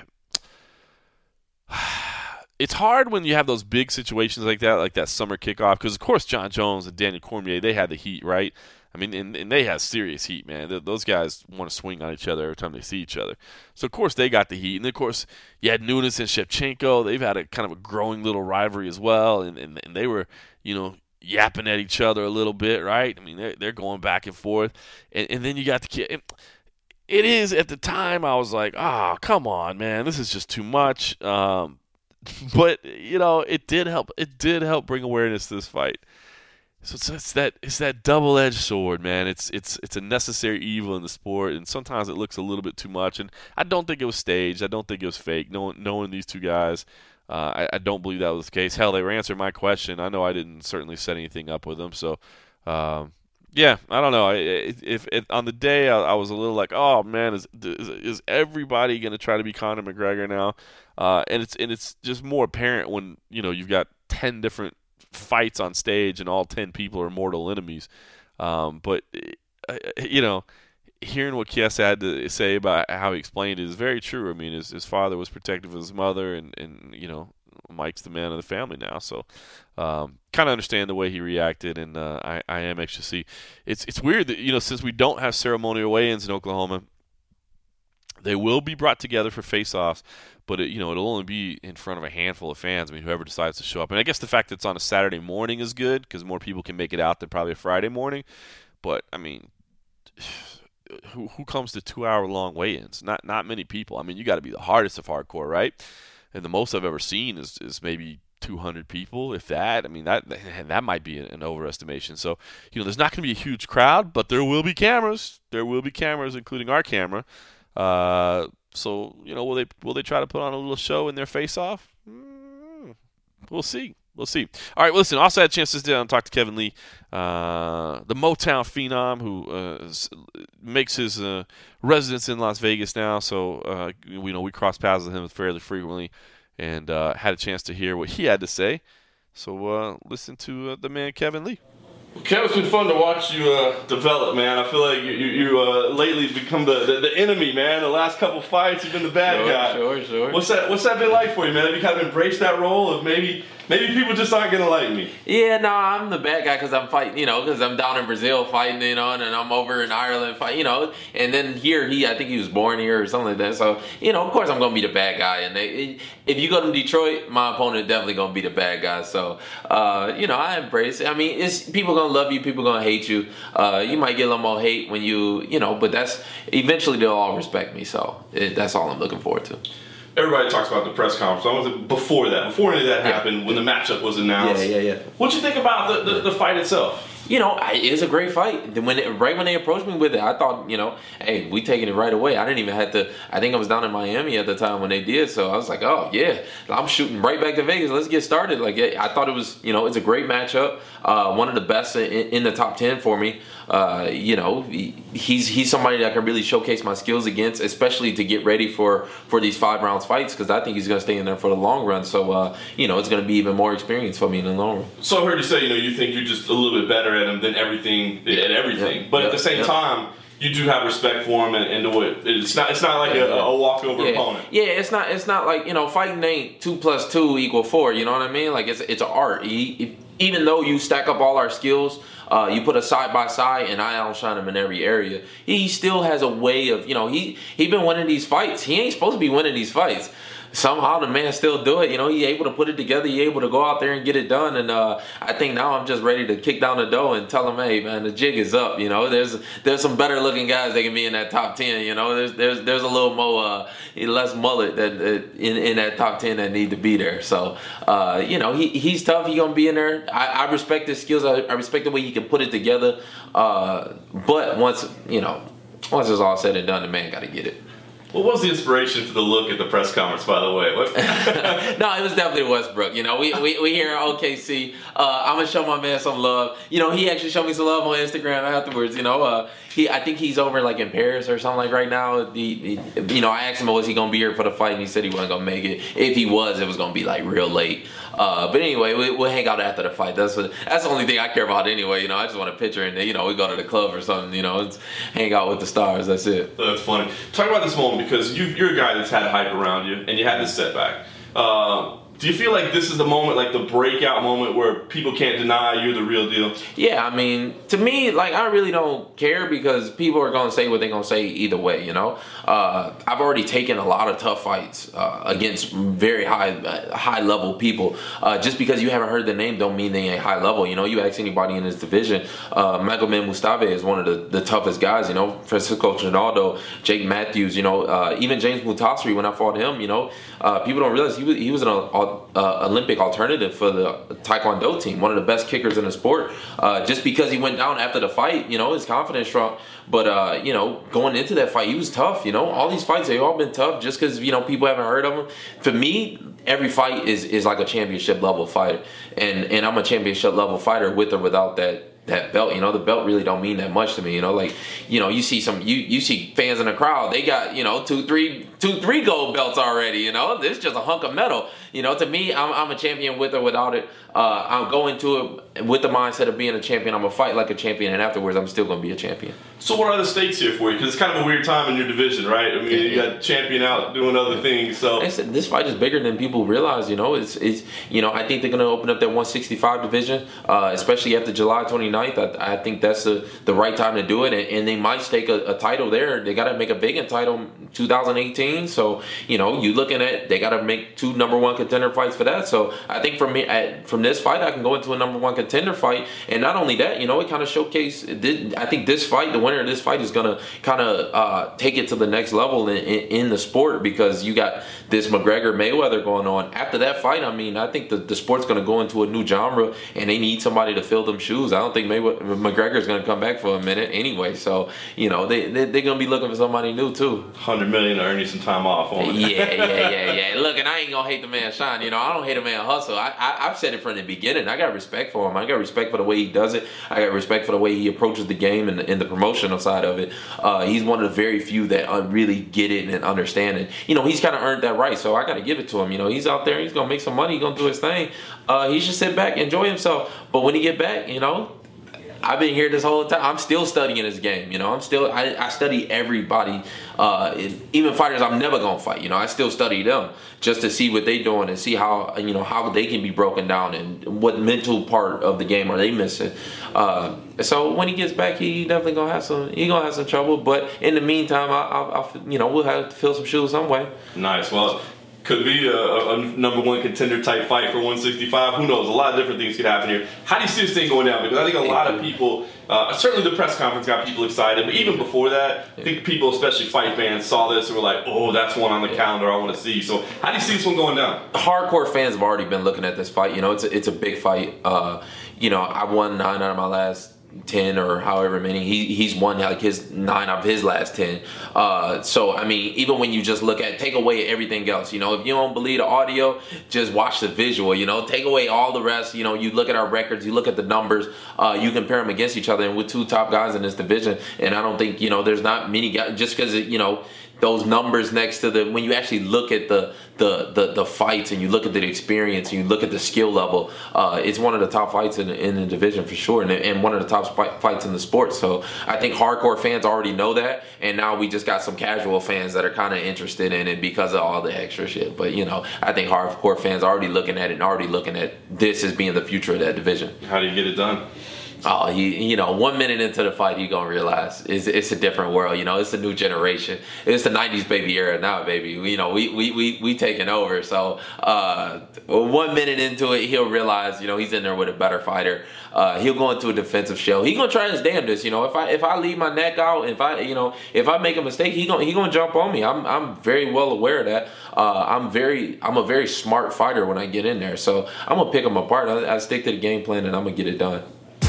It's hard when you have those big situations like that summer kickoff, because of course John Jones and Daniel Cormier, they had the heat, right? I mean, and they have serious heat, man. Those guys want to swing on each other every time they see each other. So of course they got the heat, and of course you had Nunes and Shevchenko. They've had a kind of a growing little rivalry as well, and they were yapping at each other a little bit, right? I mean, they're going back and forth, and then you got the kid. it is. At the time, I was like, come on, man, this is just too much. But it did help. It did help bring awareness to this fight. So it's that double-edged sword, man. It's a necessary evil in the sport, and sometimes it looks a little bit too much. And I don't think it was staged. I don't think it was fake. Knowing these two guys, I don't believe that was the case. Hell, they were answering my question. I know I didn't certainly set anything up with them. So, yeah, I don't know. If on the day I was a little like, oh man, is everybody going to try to be Conor McGregor now? And it's just more apparent when you've got 10 different fights on stage and all 10 people are mortal enemies. But hearing what Chiesa had to say about how he explained it is very true. I mean, his father was protective of his mother, and Mike's the man of the family now. So kind of understand the way he reacted, and I am anxious to see. It's weird that since we don't have ceremonial weigh-ins in Oklahoma, they will be brought together for face-offs. But it'll only be in front of a handful of fans. I mean, whoever decides to show up. And I guess the fact that it's on a Saturday morning is good because more people can make it out than probably a Friday morning. But I mean, who comes to 2-hour-long weigh-ins? Not many people. I mean, you got to be the hardest of hardcore, right? And the most I've ever seen is maybe 200 people, if that. I mean, that might be an overestimation. So there's not going to be a huge crowd, but there will be cameras. There will be cameras, including our camera. So, will they try to put on a little show in their face-off? We'll see. All right, listen, also had a chance to sit down and talk to Kevin Lee, the Motown phenom who makes his residence in Las Vegas now. So, we cross paths with him fairly frequently and had a chance to hear what he had to say. So, listen to the man Kevin Lee. Well, Kev, it's been fun to watch you develop, man. I feel like you lately become the enemy, man. The last couple fights, you've been the bad guy. Sure. What's that been like for you, man? Have you kind of embraced that role of maybe people just aren't gonna like me? Yeah, no, I'm the bad guy because I'm fighting, because I'm down in Brazil fighting, and I'm over in Ireland fighting, and then here I think he was born here or something like that. So, of course I'm gonna be the bad guy. And if you go to Detroit, my opponent definitely gonna be the bad guy. So, I embrace it. I mean, it's people gonna love you, people gonna hate you. You might get a little more hate when but that's eventually they'll all respect me. So that's all I'm looking forward to. Everybody talks about the press conference. Before any of that happened, when the matchup was announced. Yeah. What'd you think about the fight itself? It's a great fight. Right when they approached me with it, I thought, hey, we taking it right away. I didn't even have to. I think I was down in Miami at the time when they did, so I was like, oh yeah, I'm shooting right back to Vegas. Let's get started. Like, I thought it was, it's a great matchup. One of the best in the top 10 for me. He's somebody that I can really showcase my skills against, especially to get ready for these 5 rounds fights, because I think he's going to stay in there for the long run. So, it's going to be even more experience for me in the long run. So I heard you say, you think you're just a little bit better at him than everything. But at the same time, you do have respect for him and do it. It's not like a walkover opponent. Yeah, it's not like, fighting ain't 2 + 2 = 4. You know what I mean? Like it's an art. Even though you stack up all our skills, you put us side by side, and I outshine him in every area. He still has a way of, he been winning these fights. He ain't supposed to be winning these fights. Somehow the man still do it. He able to put it together. He able to go out there and get it done. And I think now I'm just ready to kick down the door and tell him, hey man, the jig is up. There's some better looking guys that can be in that top 10. There's a little more less mullet that in that top 10 that need to be there. So he's tough. He gonna be in there. I respect his skills. I respect the way he can put it together. But once it's all said and done, the man got to get it. What was the inspiration for the look at the press conference, by the way? No, it was definitely Westbrook. We here in OKC. I'm going to show my man some love. He actually showed me some love on Instagram afterwards. I think he's over in Paris or something like right now. I asked him, was he going to be here for the fight? And he said he wasn't going to make it. If he was, it was going to be real late. But anyway, we'll hang out after the fight. That's the only thing I care about anyway. I just want a picture and we go to the club or something. It's hang out with the stars. That's it. That's funny. Talk about this moment because you're a guy that's had hype around you and you had this setback. Do you feel like this is the moment, like the breakout moment where people can't deny you're the real deal? Yeah, I mean, to me, like, I really don't care because people are going to say what they're going to say either way, you know? I've already taken a lot of tough fights against very high-level people. Just because you haven't heard the name don't mean they ain't high level, you know? You ask anybody in this division, Magomed Mustafa is one of the toughest guys, you know? Francisco Trinaldo, Jake Matthews, you know? Even James Mutasri, when I fought him, you know? People don't realize he was an Olympic alternative for the Taekwondo team, one of the best kickers in the sport. Just because he went down after the fight, you know, his confidence shrunk. But, you know, going into that fight, he was tough, you know. All these fights, they've all been tough just because, you know, people haven't heard of him. For me, every fight is like a championship level fight. And I'm a championship level fighter with or without that belt. You know, the belt really don't mean that much to me, you know. Like, you know, you see you see fans in the crowd, they got, you know, two, three gold belts already, you know. This is just a hunk of metal. You know, to me, I'm a champion with or without it. I'm going to it with the mindset of being a champion. I'm going to fight like a champion, and afterwards, I'm still going to be a champion. So what are the stakes here for you? Because it's kind of a weird time in your division, right? I mean, you got champion out doing other things. So this fight is bigger than people realize. You know, it's you know, I think they're going to open up that 165 division, especially after July 29th. I think that's the right time to do it, and they might stake a title there. They got to make a big title 2018. So you know, you looking at they got to make 2 number 1 contender fights for that. So I think for me, from this fight, I can go into a number 1 contender fight, and not only that, you know, it kind of showcase. I think this fight, the winner of this fight, is gonna kind of take it to the next level in the sport, because you got this McGregor Mayweather going on. After that fight, I mean, I think the sport's gonna go into a new genre, and they need somebody to fill them shoes. I don't think McGregor's gonna come back for a minute anyway. So you know, they're gonna be looking for somebody new too. $100 million to earn you some time off. Yeah. Look, and I ain't gonna hate the man shine. You know, I don't hate a man hustle. I've said it from the beginning. I got respect for him. I got respect for the way he does it. I got respect for the way he approaches the game and the promotional side of it. He's one of the very few that really get it and understand it. You know, he's kind of earned that right, so I got to give it to him. You know, he's out there. He's gonna make some money. He's gonna do his thing. He should sit back, enjoy himself. But when he get back, you know, I've been here this whole time. I'm still studying this game. You know, I study everybody, even fighters I'm never gonna fight. You know, I still study them just to see what they doing and see how, you know, how they can be broken down and what mental part of the game are they missing. So when he gets back, he definitely gonna have some trouble. But in the meantime, I'll you know, we'll have to fill some shoes some way. Nice. Well, could be a number 1 contender type fight for 165. Who knows? A lot of different things could happen here. How do you see this thing going down? Because I think a lot of people, certainly the press conference got people excited, but even before that, I think people, especially fight fans, saw this and were like, oh, that's one on the calendar I want to see. So how do you see this one going down? Hardcore fans have already been looking at this fight. You know, it's a big fight. You know, I won 9 out of my last 10 or however many. He's won like his 9 of his last 10. So I mean, even when you just take away everything else, you know, if you don't believe the audio, just watch the visual. You know, take away all the rest. You know, you look at our records, you look at the numbers, you compare them against each other, and with 2 top guys in this division. And I don't think, you know, there's not many guys, just because, you know, those numbers next to when you actually look at the fights and you look at the experience and you look at the skill level, it's one of the top fights in the division for sure, and one of the top fights in the sport. So I think hardcore fans already know that, and now we just got some casual fans that are kind of interested in it because of all the extra shit. But you know, I think hardcore fans are already looking at it and already looking at this as being the future of that division. How do you get it done? Oh, you know, 1 minute into the fight, you're going to realize it's a different world. You know, it's a new generation. It's the 90s baby era now, baby. You know, we taking over. So 1 minute into it, he'll realize, you know, he's in there with a better fighter. He'll go into a defensive shell. He's going to try his damnedest. You know, if I leave my neck out, if I make a mistake, he gonna jump on me. I'm very well aware of that. I'm a very smart fighter when I get in there. So I'm going to pick him apart. I stick to the game plan, and I'm going to get it done.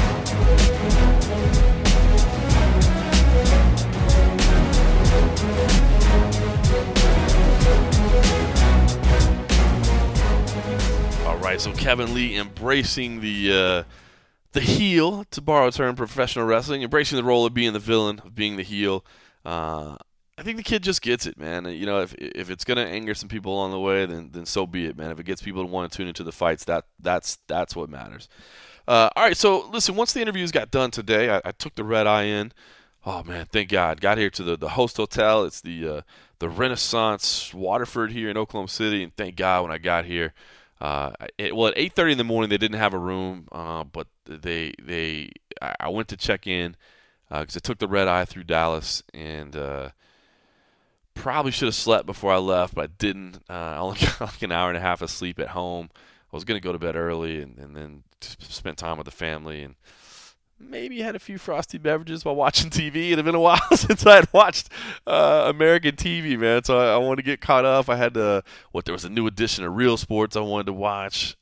So Kevin Lee embracing the heel, to borrow a term, professional wrestling, embracing the role of being the villain, of being the heel. I think the kid just gets it, man. You know, if it's gonna anger some people along the way, then so be it, man. If it gets people to want to tune into the fights, that's what matters. All right, so listen. Once the interviews got done today, I took the red eye in. Oh man, thank God! Got here to the host hotel. It's the Renaissance Waterford here in Oklahoma City, and thank God when I got here. at 8:30 in the morning they didn't have a room, but I went to check in because I took the red eye through Dallas and probably should have slept before I left, but I didn't. I only got like an hour and a half of sleep at home. I was going to go to bed early and then spend time with the family and maybe had a few frosty beverages while watching TV. It had been a while since I had watched American TV, man. So I wanted to get caught up. I had there was a new edition of Real Sports I wanted to watch.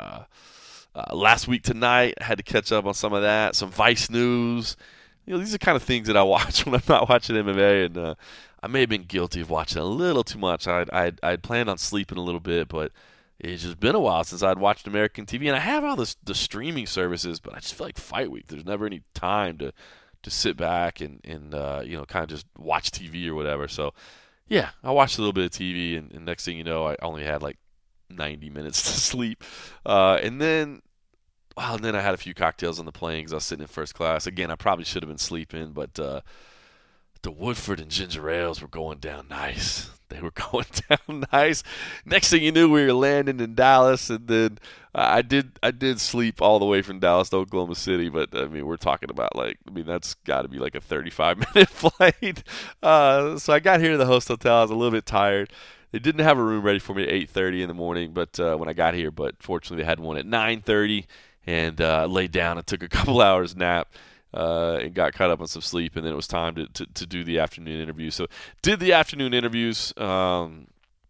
Last week tonight, I had to catch up on some of that. Some Vice News. These are the kind of things that I watch when I'm not watching MMA, and I may have been guilty of watching a little too much. I'd planned on sleeping a little bit, but it's just been a while since I'd watched American TV, and I have all the streaming services, but I just feel like fight week. There's never any time to sit back and kind of just watch TV or whatever. So, yeah, I watched a little bit of TV, and next thing you know, I only had like 90 minutes to sleep, and then I had a few cocktails on the plane because I was sitting in first class. Again, I probably should have been sleeping, but the Woodford and ginger ales were going down nice. They were going down nice. Next thing you knew, we were landing in Dallas, and then I did sleep all the way from Dallas to Oklahoma City. But I mean, we're talking about that's got to be like a 35-minute flight. So I got here to the host hotel. I was a little bit tired. They didn't have a room ready for me at 8:30 in the morning, but when I got here, but fortunately they had one at 9:30, and laid down and took a couple hours nap. And got caught up on some sleep, and then it was time to do the afternoon interview. So did the afternoon interviews. Also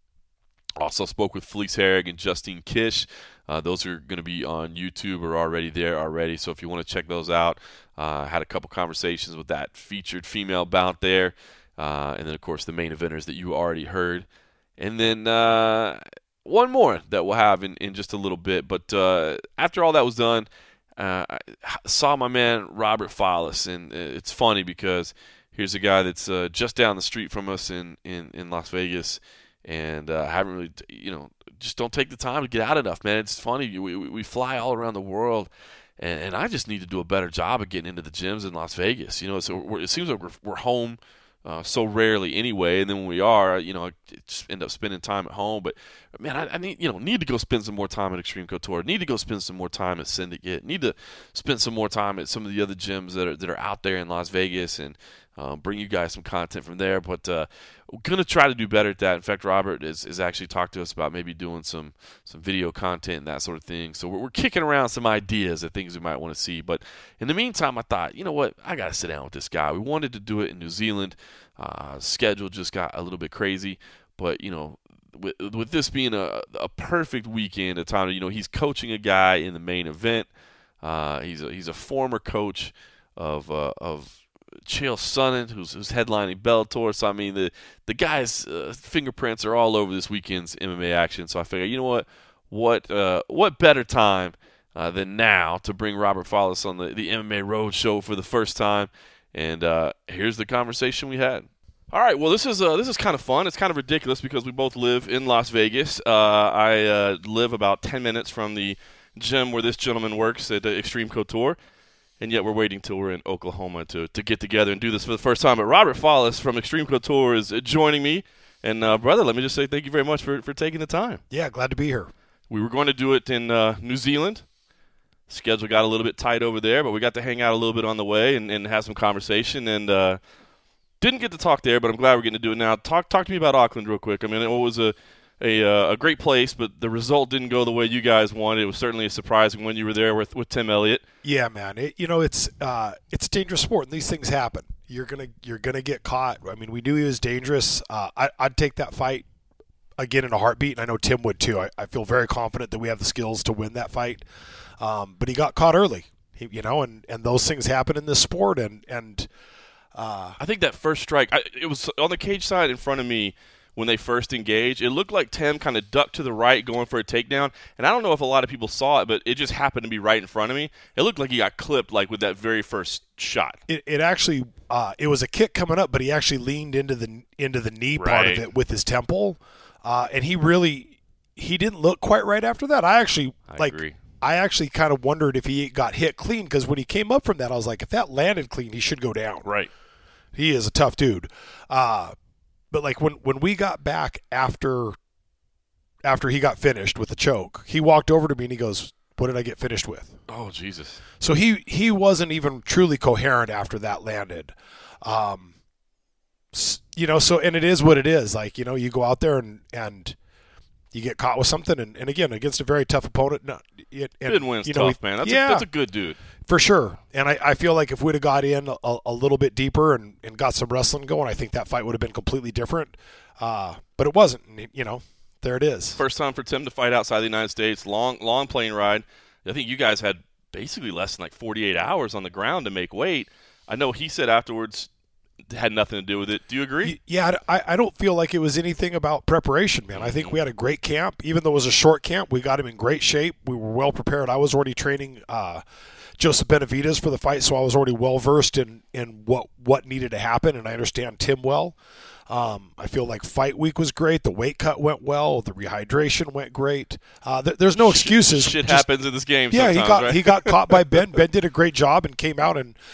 spoke with Felice Herrig and Justine Kish. Those are going to be on YouTube or already there already. So if you want to check those out, had a couple conversations with that featured female bout there. And then, of course, the main eventers that you already heard. And then one more that we'll have in just a little bit. But after all that was done, I saw my man Robert Follis, and it's funny because here's a guy that's just down the street from us in Las Vegas, and haven't really, just don't take the time to get out enough, man. It's funny, we fly all around the world, and I just need to do a better job of getting into the gyms in Las Vegas. So it seems like we're home so rarely anyway, and then when we are, I just end up spending time at home. But man, I need to go spend some more time at Extreme Couture. Need to go spend some more time at Syndicate. Need to spend some more time at some of the other gyms that are out there in Las Vegas, and bring you guys some content from there. But we're gonna try to do better at that. In fact, Robert has actually talked to us about maybe doing some video content and that sort of thing. So we're kicking around some ideas of things we might want to see. But in the meantime, I thought, you know what, I gotta sit down with this guy. We wanted to do it in New Zealand. Schedule just got a little bit crazy, but with this being a perfect weekend, a time he's coaching a guy in the main event. He's a former coach of Chael Sonnen, who's headlining Bellator. So I mean, the guy's fingerprints are all over this weekend's MMA action. So I figured, what better time than now to bring Robert Follis on the MMA Road Show for the first time. And here's the conversation we had. All right, well, this is kind of fun. It's kind of ridiculous because we both live in Las Vegas. I live about 10 minutes from the gym where this gentleman works at Extreme Couture, and yet we're waiting till we're in Oklahoma to get together and do this for the first time. But Robert Follis from Extreme Couture is joining me. And, brother, let me just say thank you very much for taking the time. Yeah, glad to be here. We were going to do it in New Zealand. Schedule got a little bit tight over there, but we got to hang out a little bit on the way and have some conversation. And didn't get to talk there, but I'm glad we're getting to do it now. Talk to me about Auckland real quick. I mean, it was a great place, but the result didn't go the way you guys wanted. It was certainly a surprising when you were there with Tim Elliott. Yeah, man. It's a dangerous sport, and these things happen. You're gonna get caught. I mean, we knew he was dangerous. I'd take that fight again in a heartbeat, and I know Tim would too. I feel very confident that we have the skills to win that fight. But he got caught early, and those things happen in this sport. And I think that first strike, it was on the cage side in front of me when they first engaged. It looked like Tim kind of ducked to the right going for a takedown. And I don't know if a lot of people saw it, but it just happened to be right in front of me. It looked like he got clipped with that very first shot. It actually it was a kick coming up, but he actually leaned into the knee part of it with his temple. And he didn't look quite right after that. I agree. I actually kind of wondered if he got hit clean, because when he came up from that, I was like, if that landed clean, he should go down. Right. He is a tough dude. But when we got back after after he got finished with the choke. He walked over to me and he goes, "What did I get finished with?" Oh, Jesus. So he wasn't even truly coherent after that landed. So, and it is what it is. Like, you go out there and you get caught with something, and again, against a very tough opponent. Bidwin's tough, man. That's a good dude. For sure. And I feel like if we'd have got in a little bit deeper and got some wrestling going, I think that fight would have been completely different. But it wasn't. There it is. First time for Tim to fight outside the United States. Long plane ride. I think you guys had basically less than 48 hours on the ground to make weight. I know he said afterwards it had nothing to do with it. Do you agree? Yeah, I don't feel like it was anything about preparation, man. I think we had a great camp. Even though it was a short camp, we got him in great shape. We were well prepared. I was already training Joseph Benavidez for the fight, so I was already well versed in what needed to happen, and I understand Tim well. I feel like fight week was great. The weight cut went well. The rehydration went great. There's no excuses. Shit happens in this game. Yeah, sometimes, he got caught by Ben. Ben did a great job and came out and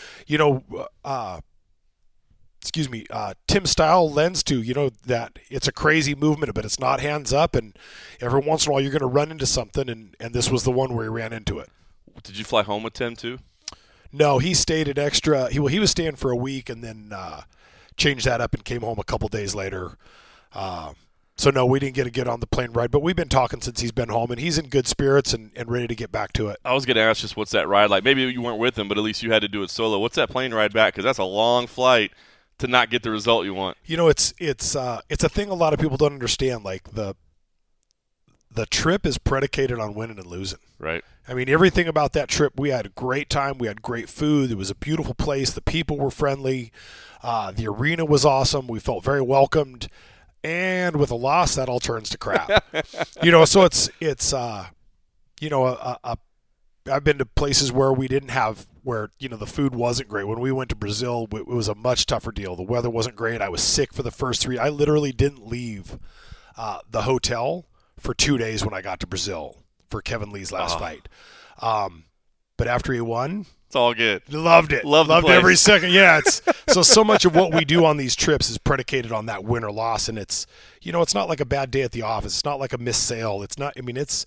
Tim style lends to that it's a crazy movement, but it's not hands up, and every once in a while you're going to run into something, and this was the one where he ran into it. Did you fly home with Tim too? No, he stayed an extra. He was staying for a week and then changed that up and came home a couple days later. So no, we didn't get on the plane ride, but we've been talking since he's been home, and he's in good spirits and ready to get back to it. I was going to ask just what's that ride like? Maybe you weren't with him, but at least you had to do it solo. What's that plane ride back? Because that's a long flight to not get the result you want. It's a thing a lot of people don't understand. Like the trip is predicated on winning and losing. Right. I mean, everything about that trip, we had a great time. We had great food. It was a beautiful place. The people were friendly. The arena was awesome. We felt very welcomed. And with a loss, that all turns to crap. So it's I've been to places where we didn't have, where, the food wasn't great. When we went to Brazil, it was a much tougher deal. The weather wasn't great. I was sick for the first 3. I literally didn't leave the hotel for 2 days when I got to Brazil for Kevin Lee's last fight. But after he won, it's all good. Loved it. Loved every second. Yeah, it's so much of what we do on these trips is predicated on that win or loss, and it's it's not like a bad day at the office. It's not like a missed sale. It's not. I mean, it's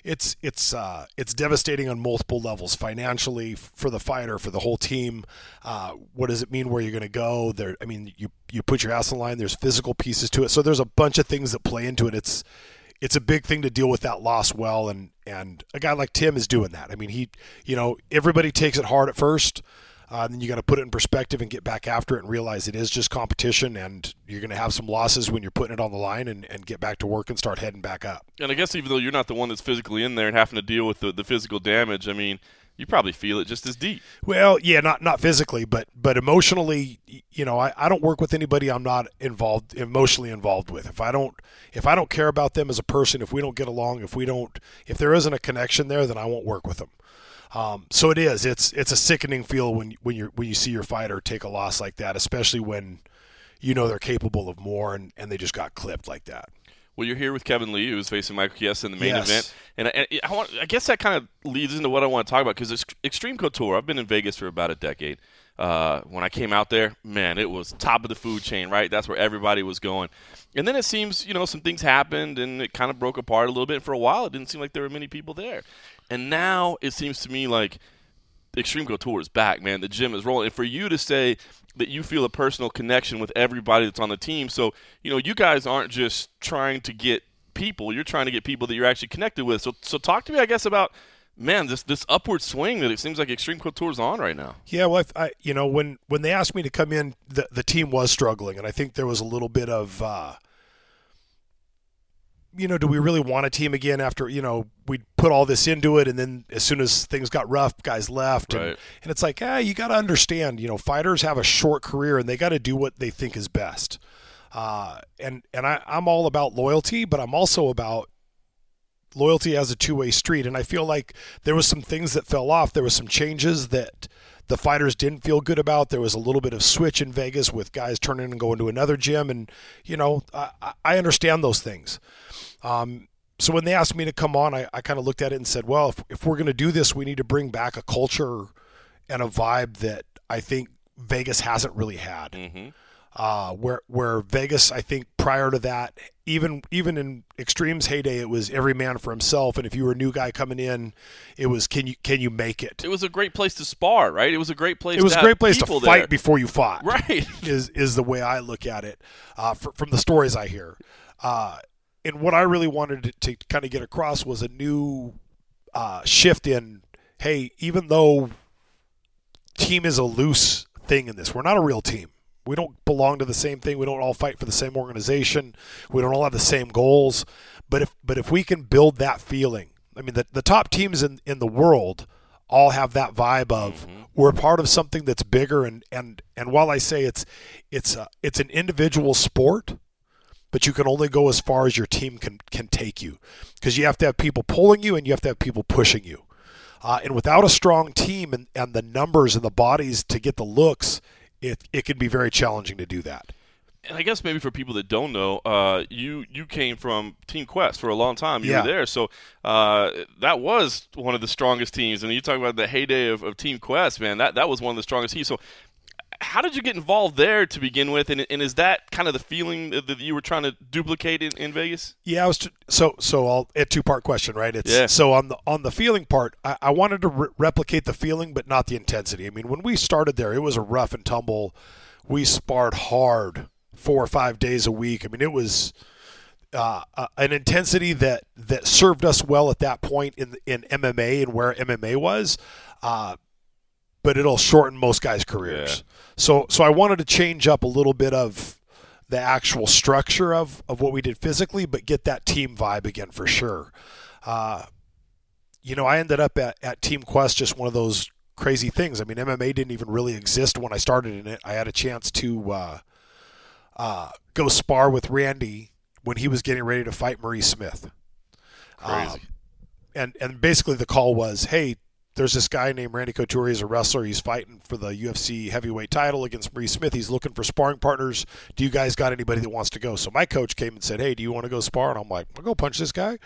devastating on multiple levels, financially, for the fighter, for the whole team. What does it mean where you're going to go? There. I mean, you put your ass on the line. There's physical pieces to it. So there's a bunch of things that play into it. It's a big thing to deal with that loss well, and a guy like Tim is doing that. I mean, everybody takes it hard at first, then you got to put it in perspective and get back after it and realize it is just competition, and you're going to have some losses when you're putting it on the line, and get back to work and start heading back up. And I guess even though you're not the one that's physically in there and having to deal with the physical damage, I mean, you probably feel it just as deep. Well, yeah, not physically, but emotionally. I don't work with anybody I'm not emotionally involved with. If I don't care about them as a person, if we don't get along, if there isn't a connection there, then I won't work with them. So it's a sickening feel when you see your fighter take a loss like that, especially when they're capable of more and they just got clipped like that. Well, you're here with Kevin Lee, who's facing Michael Chiesa in the main event. And I guess that kind of leads into what I want to talk about, because Extreme Couture, I've been in Vegas for about a decade. When I came out there, man, it was top of the food chain, right? That's where everybody was going. And then it seems, some things happened, and it kind of broke apart a little bit. And for a while, it didn't seem like there were many people there. And now it seems to me like Extreme Couture is back, man. The gym is rolling. And for you to say that you feel a personal connection with everybody that's on the team. So, you guys aren't just trying to get people. You're trying to get people that you're actually connected with. So talk to me, I guess, about, man, this upward swing that it seems like Extreme Couture is on right now. Yeah, well, when they asked me to come in, the team was struggling. And I think there was a little bit of, do we really want a team again after, we put all this into it, and then as soon as things got rough, guys left. Right. And it's like, you got to understand, fighters have a short career, and they got to do what they think is best. And I'm all about loyalty, but I'm also about loyalty as a two-way street. And I feel like there was some things that fell off. There was some changes that the fighters didn't feel good about. There was a little bit of switch in Vegas with guys turning and going to another gym. And, I understand those things. So when they asked me to come on, I kind of looked at it and said, well, if we're going to do this, we need to bring back a culture and a vibe that I think Vegas hasn't really had. Mm-hmm. Where Vegas, I think prior to that, even in Extreme's heyday, it was every man for himself, and if you were a new guy coming in, it was can you make it? It was a great place to spar, right? It was a great place. It was to a great place to people fight there. before you fought. Right. Is the way I look at it from the stories I hear. And what I really wanted to kind of get across was a new shift in, hey, even though team is a loose thing in this, we're not a real team. We don't belong to the same thing. We don't all fight for the same organization. We don't all have the same goals. But if we can build that feeling, I mean, the top teams in the world all have that vibe of we're part of something that's bigger. And while I say it's an individual sport, but you can only go as far as your team can take you, because you have to have people pulling you and you have to have people pushing you. And without a strong team and the numbers and the bodies to get the looks, it can be very challenging to do that. And I guess maybe for people that don't know, you came from Team Quest for a long time. You were there. So that was one of the strongest teams. And you talk about the heyday of Team Quest, man, that was one of the strongest teams. So how did you get involved there to begin with? And is that kind of the feeling that you were trying to duplicate in Vegas? Yeah, I was so I'll a two-part question, right? Yeah. So on the feeling part, I wanted to replicate the feeling, but not the intensity. I mean, when we started there, it was a rough and tumble. We sparred hard 4 or 5 days a week. I mean, it was an intensity that served us well at that point in MMA and where MMA was. But it'll shorten most guys' careers. Yeah. So I wanted to change up a little bit of the actual structure of what we did physically, but get that team vibe again for sure. I ended up at Team Quest, just one of those crazy things. I mean, MMA didn't even really exist when I started in it. I had a chance to go spar with Randy when he was getting ready to fight Maurice Smith. Crazy. And basically the call was, hey, there's this guy named Randy Couture. He's a wrestler. He's fighting for the UFC heavyweight title against Maurice Smith. He's looking for sparring partners. Do you guys got anybody that wants to go? So my coach came and said, hey, do you want to go spar? And I'm like, I'll go punch this guy.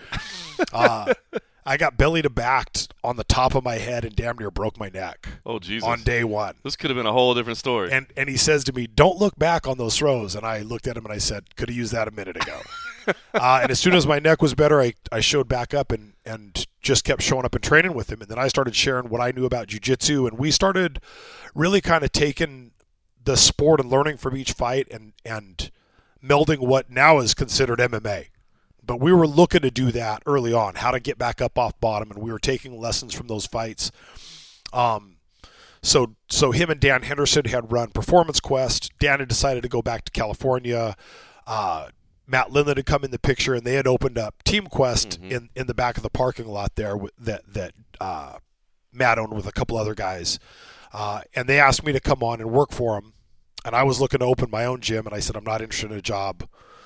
I got belly to back on the top of my head and damn near broke my neck. Oh, Jesus. On day one. This could have been a whole different story. And he says to me, don't look back on those throws. And I looked at him and I said, could have used that a minute ago. And as soon as my neck was better, I showed back up and just kept showing up and training with him. And then I started sharing what I knew about jiu-jitsu. And we started really kind of taking the sport and learning from each fight and melding what now is considered MMA. But we were looking to do that early on, how to get back up off bottom, and we were taking lessons from those fights. So him and Dan Henderson had run Performance Quest. Dan had decided to go back to California. Matt Lindland had come in the picture, and they had opened up Team Quest in the back of the parking lot there that Matt owned with a couple other guys. And they asked me to come on and work for them. And I was looking to open my own gym, and I said, I'm not interested in a job.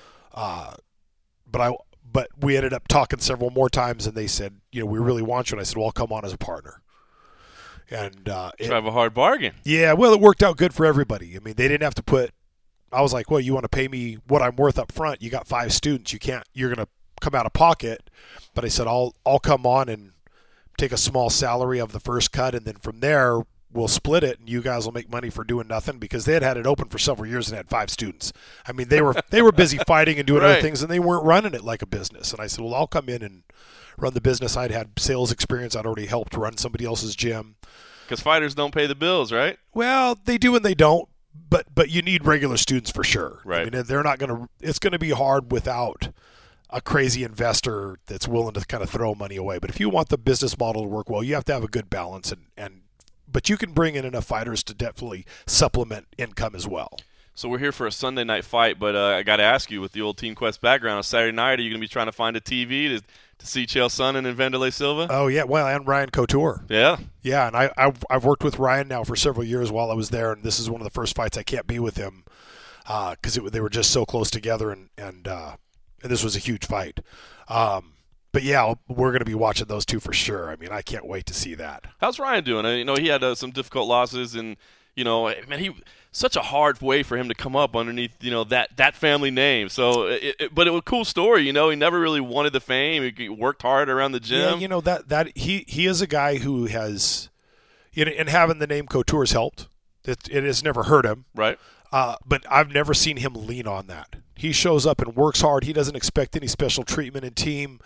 But we ended up talking several more times, and they said, we really want you. And I said, well, I'll come on as a partner. And have a hard bargain. Yeah, well, it worked out good for everybody. I mean, they didn't have to put. I was like, well, you want to pay me what I'm worth up front? You got 5 students. You're going to come out of pocket. But I said, I'll come on and take a small salary of the first cut, and then from there we'll split it, and you guys will make money for doing nothing, because they had it open for several years and had 5 students. I mean, they were busy fighting and doing Right. other things, and they weren't running it like a business. And I said, well, I'll come in and run the business. I'd had sales experience. I'd already helped run somebody else's gym. Because fighters don't pay the bills, right? Well, they do and they don't, but you need regular students for sure. Right. I mean, they're not going to. It's going to be hard without a crazy investor that's willing to kind of throw money away. But if you want the business model to work well, you have to have a good balance, but you can bring in enough fighters to definitely supplement income as well. So we're here for a Sunday night fight, but I got to ask you, with the old Team Quest background, on Saturday night, are you going to be trying to find a TV to see Chael Sonnen and Wanderlei Silva? Oh yeah, well, and Ryan Couture. Yeah. Yeah, and I've worked with Ryan now for several years while I was there, and this is one of the first fights I can't be with him because they were just so close together, and this was a huge fight. But yeah, we're going to be watching those two for sure. I mean, I can't wait to see that. How's Ryan doing? He had some difficult losses, and man, such a hard way for him to come up underneath that family name. So, but it was a cool story. He never really wanted the fame. He worked hard around the gym. Yeah, that he is a guy who has, and having the name Couture has helped. It has never hurt him. Right. But I've never seen him lean on that. He shows up and works hard. He doesn't expect any special treatment in team.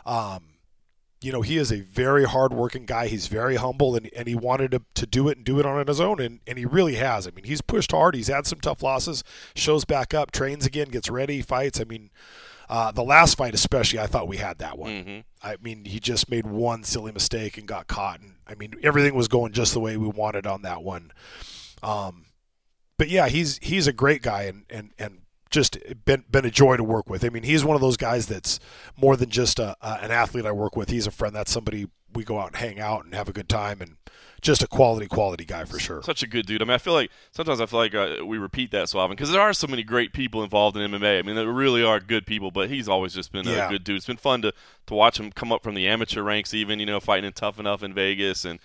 He is a very hard-working guy. He's very humble, and he wanted to do it and do it on his own, and he really has. I mean, he's pushed hard. He's had some tough losses, shows back up, trains again, gets ready, fights. I mean, the last fight especially, I thought we had that one. Mm-hmm. I mean, he just made one silly mistake and got caught. And, I mean, everything was going just the way we wanted on that one. But, yeah, he's a great guy and just been a joy to work with. I mean, he's one of those guys that's more than just an athlete I work with. He's a friend. That's somebody we go out and hang out and have a good time, and just a quality guy for sure. Such a good dude. I mean, sometimes I feel like we repeat that so often because there are so many great people involved in MMA. I mean, there really are good people, but he's always just been a good dude. It's been fun to watch him come up from the amateur ranks, even fighting in Tough Enough in Vegas, and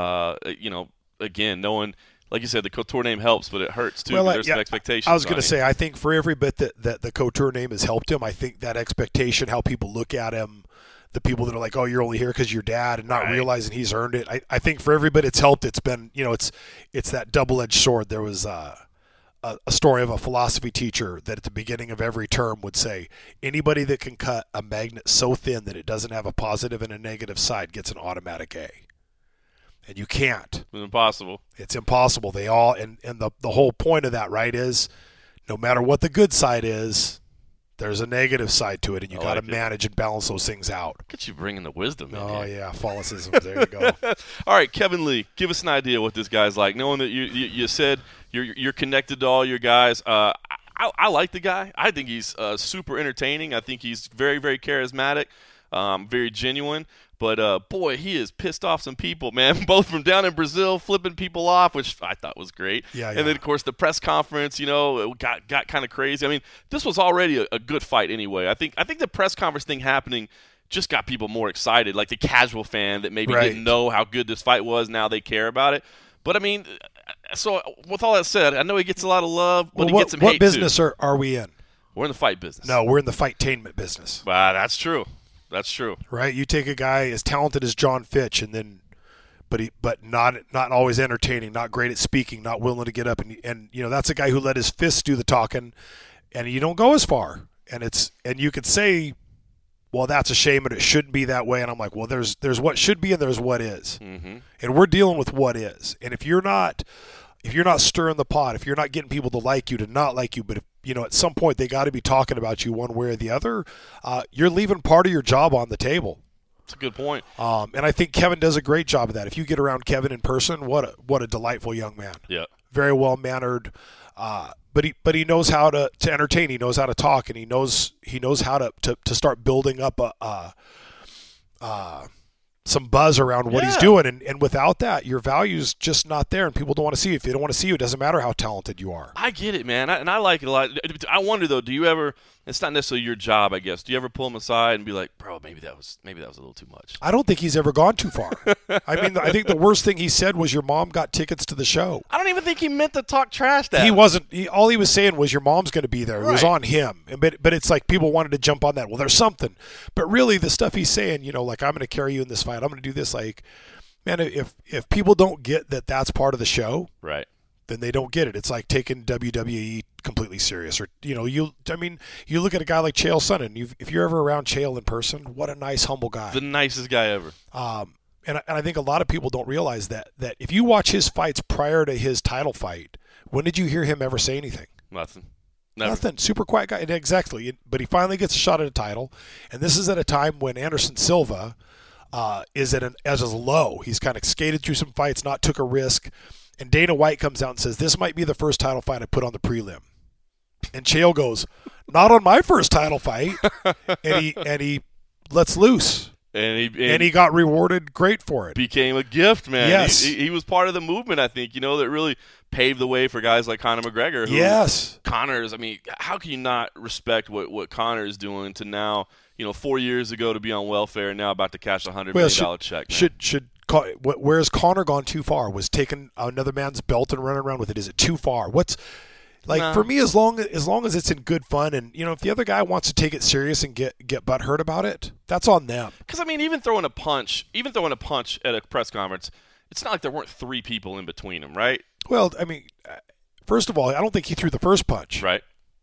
again, knowing. Like you said, the Couture name helps, but it hurts too. Well, there's some expectations. I was going to say, I think for every bit that the Couture name has helped him, I think that expectation, how people look at him, the people that are like, oh, you're only here because you're dad, and not realizing he's earned it. I think for every bit it's helped. It's been, it's that double-edged sword. There was a story of a philosophy teacher that at the beginning of every term would say, anybody that can cut a magnet so thin that it doesn't have a positive and a negative side gets an automatic A. And you can't. It's impossible. It's impossible. They all and the whole point of that, right, is no matter what the good side is, there's a negative side to it, and you got to manage and balance those things out. Look at you bringing the wisdom in Oh, here. yeah, Follicism. There you go. All right, Kevin Lee, give us an idea what this guy's like. Knowing that you said you're connected to all your guys, I like the guy. I think he's super entertaining. I think he's very, very charismatic, very genuine. But, boy, he has pissed off some people, man, both from down in Brazil, flipping people off, which I thought was great. Yeah. And then, of course, the press conference, got kind of crazy. I mean, this was already a good fight anyway. I think the press conference thing happening just got people more excited, like the casual fan that maybe didn't know how good this fight was. Now they care about it. But, I mean, so with all that said, I know he gets a lot of love, but he gets some hate, what business too. are we in? We're in the fight business. No, we're in the fight-tainment business. That's true. That's true. Right? You take a guy as talented as John Fitch, and then, but not always entertaining, not great at speaking, not willing to get up, and that's a guy who let his fists do the talking, and you don't go as far. And you could say, well, that's a shame, and it shouldn't be that way. And I'm like, well, there's what should be, and there's what is, and we're dealing with what is. And if you're not stirring the pot, if you're not getting people to like you, to not like you, but if at some point they got to be talking about you one way or the other, you're leaving part of your job on the table. That's a good point. And I think Kevin does a great job of that. If you get around Kevin in person, what a delightful young man. Yeah. Very well mannered. But he knows how to entertain. He knows how to talk, and he knows how to start building up some buzz around what he's doing, and without that, your value's just not there, and people don't want to see you. If they don't want to see you, it doesn't matter how talented you are. I get it, man, and I like it a lot. I wonder though, do you ever? It's not necessarily your job, I guess. Do you ever pull him aside and be like, "Bro, maybe that was a little too much"? I don't think he's ever gone too far. I mean, I think the worst thing he said was, "Your mom got tickets to the show." I don't even think he meant to talk trash. That he wasn't. All he was saying was, "Your mom's going to be there." It was on him, but it's like people wanted to jump on that. Well, there's something, but really the stuff he's saying, like, I'm going to carry you in this fight. I'm going to do this. Like, man, if people don't get that that's part of the show, right, then they don't get it. It's like taking WWE completely serious, or you look at a guy like Chael Sonnen. If you're ever around Chael in person, what a nice, humble guy. The nicest guy ever. And I think a lot of people don't realize that if you watch his fights prior to his title fight, when did you hear him ever say anything? Nothing. Never. Nothing. Super quiet guy. Exactly. But he finally gets a shot at a title, and this is at a time when Anderson Silva is at as low. He's kind of skated through some fights, not took a risk. And Dana White comes out and says, "This might be the first title fight I put on the prelim." And Chael goes, "Not on my first title fight." and he lets loose. And he got rewarded great for it. Became a gift, man. Yes. He was part of the movement, I think, that really paved the way for guys like Conor McGregor. Yes. Connor's, I mean, how can you not respect what Conor is doing to now, 4 years ago to be on welfare and now about to cash $100 million check? Man. Where's Conor gone too far? Was taking another man's belt and running around with it? Is it too far? For me, as long as it's in good fun, and if the other guy wants to take it serious and get butthurt about it, that's on them. Because I mean, even throwing a punch at a press conference, it's not like there weren't three people in between them, right? Well, I mean, first of all, I don't think he threw the first punch. Right.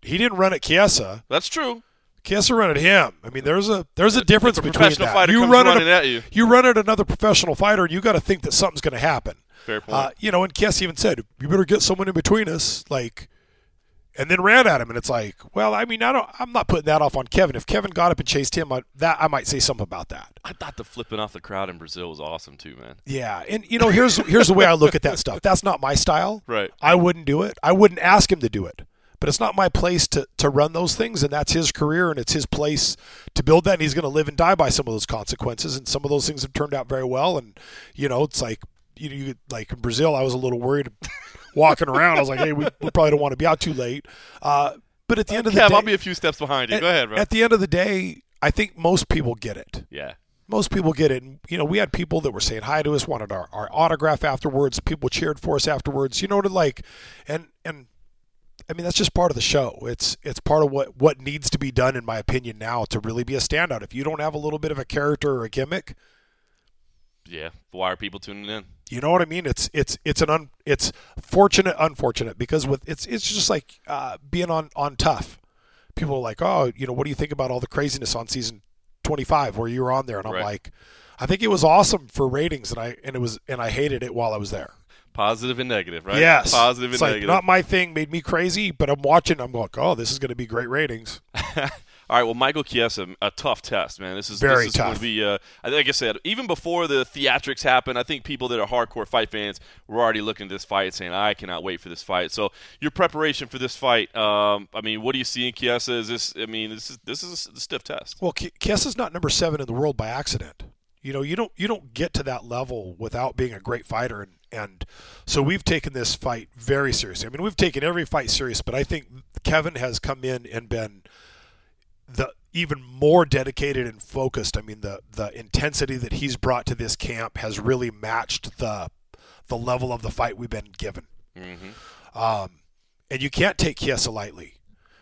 He didn't run at Chiesa. That's true. Chiesa ran at him. I mean, there's a difference If a between professional that. fighter You comes run running at you. You run at another professional fighter, and you got to think that something's going to happen. Fair point. And Chiesa even said, "You better get someone in between us." And then ran at him, and it's like, well, I mean, I'm not putting that off on Kevin. If Kevin got up and chased him, I might say something about that. I thought the flipping off the crowd in Brazil was awesome too, man. Yeah, and here's the way I look at that stuff. That's not my style. Right. I wouldn't do it. I wouldn't ask him to do it. But it's not my place to run those things, and that's his career, and it's his place to build that, and he's going to live and die by some of those consequences, and some of those things have turned out very well, and, it's like, like in Brazil, I was a little worried walking around. I was like, hey, we probably don't want to be out too late. But at the end of the day... I'll be a few steps behind you. Go ahead, bro. At the end of the day, I think most people get it. Yeah. Most people get it. And, we had people that were saying hi to us, wanted our autograph afterwards. People cheered for us afterwards. And I mean, that's just part of the show. It's part of what needs to be done, in my opinion, now to really be a standout. If you don't have a little bit of a character or a gimmick, yeah, why are people tuning in? You know what I mean? It's unfortunate because it's just like being on Tough. People are like, oh, what do you think about all the craziness on season 25 where you were on there? And I'm like, I think it was awesome for ratings, and I hated it while I was there. Positive and negative, right? Yes. Positive and negative. Not my thing, made me crazy, but I'm watching. I'm like, oh, this is going to be great ratings. All right, well, Michael Chiesa, a tough test, man. This is very tough. Going to be, like I said, even before the theatrics happened, I think people that are hardcore fight fans were already looking at this fight saying, I cannot wait for this fight. So your preparation for this fight, I mean, what do you see in Chiesa? This is a stiff test. Well, Chiesa's not number 7 in the world by accident. You don't get to that level without being a great fighter, and so we've taken this fight very seriously. I mean, we've taken every fight serious, but I think Kevin has come in and been even more dedicated and focused. I mean, the intensity that he's brought to this camp has really matched the level of the fight we've been given. Mm-hmm. And you can't take Chiesa lightly.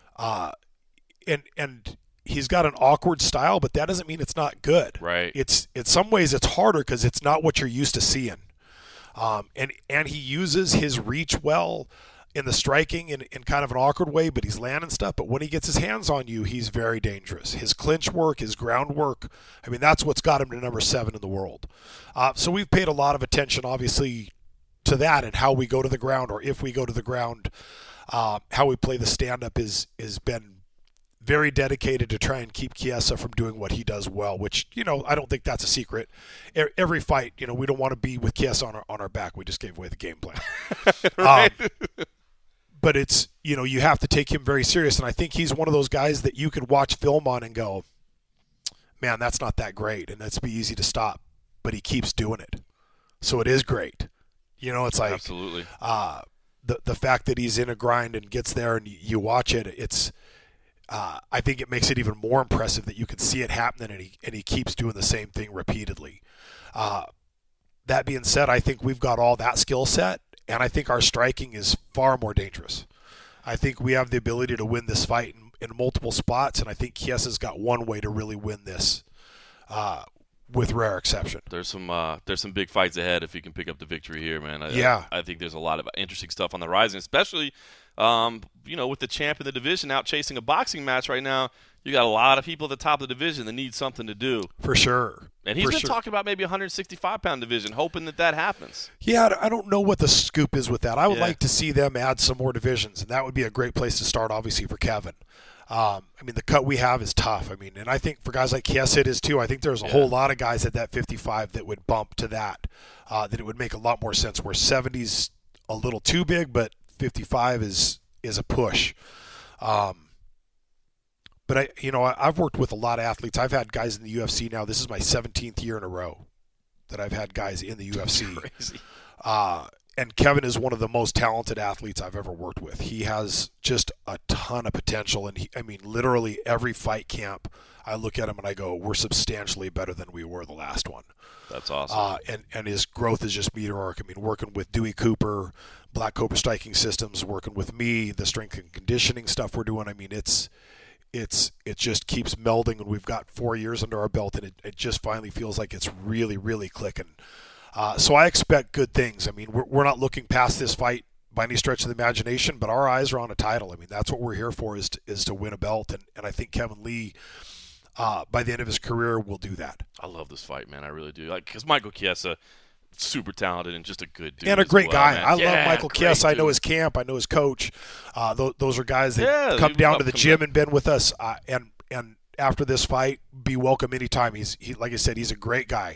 And he's got an awkward style, but that doesn't mean it's not good. Right. It's in some ways it's harder because it's not what you're used to seeing. And he uses his reach well in the striking in kind of an awkward way, but he's landing stuff. But when he gets his hands on you, he's very dangerous. His clinch work, his ground work, I mean, that's what's got him to number 7 in the world. So we've paid a lot of attention, obviously, to that and how we go to the ground, or if we go to the ground, how we play the stand-up has been very dedicated to try and keep Chiesa from doing what he does well, which, I don't think that's a secret. Every fight, we don't want to be with Chiesa on our back. We just gave away the game plan. Right. But it's, you have to take him very serious. And I think he's one of those guys that you could watch film on and go, man, that's not that great. And that's be easy to stop. But he keeps doing it. So it is great. It's like, absolutely. The fact that he's in a grind and gets there and you watch it, it's, I think it makes it even more impressive that you can see it happening and he keeps doing the same thing repeatedly. That being said, I think we've got all that skill set, and I think our striking is far more dangerous. I think we have the ability to win this fight in multiple spots, and I think Chiesa's got one way to really win this, with rare exception. There's some big fights ahead if you can pick up the victory here, man. I think there's a lot of interesting stuff on the horizon, especially with the champ in the division out chasing a boxing match right now. You got a lot of people at the top of the division that need something to do. For sure. And he's been talking about maybe a 165-pound division, hoping that happens. Yeah, I don't know what the scoop is with that. I would like to see them add some more divisions, and that would be a great place to start, obviously, for Kevin. I mean, the cut we have is tough. I mean, and I think for guys like Chiesa it is too. I think there's a whole lot of guys at that 55 that would bump to that it would make a lot more sense, where 70's a little too big, but 55 is a push. But I've worked with a lot of athletes. I've had guys in the UFC now. This is my 17th year in a row that I've had guys in the UFC. Crazy. And Kevin is one of the most talented athletes I've ever worked with. He has just a ton of potential. And literally every fight camp, I look at him and I go, we're substantially better than we were the last one. That's awesome. And his growth is just meteoric. I mean, working with Dewey Cooper, Black Cobra Striking Systems, working with me, the strength and conditioning stuff we're doing. I mean, it just keeps melding, and we've got 4 years under our belt, and it just finally feels like it's really, really clicking. So I expect good things. I mean, we're not looking past this fight by any stretch of the imagination, but our eyes are on a title. I mean, that's what we're here for, is to win a belt, and I think Kevin Lee, by the end of his career, will do that. I love this fight, man. I really do. Because Michael Chiesa, super talented and just a good dude. And a great guy. Man. I love Michael Chiesa. I know his camp. I know his coach. Those are guys that come down to the gym and been with us. And after this fight, be welcome anytime. He like I said, he's a great guy.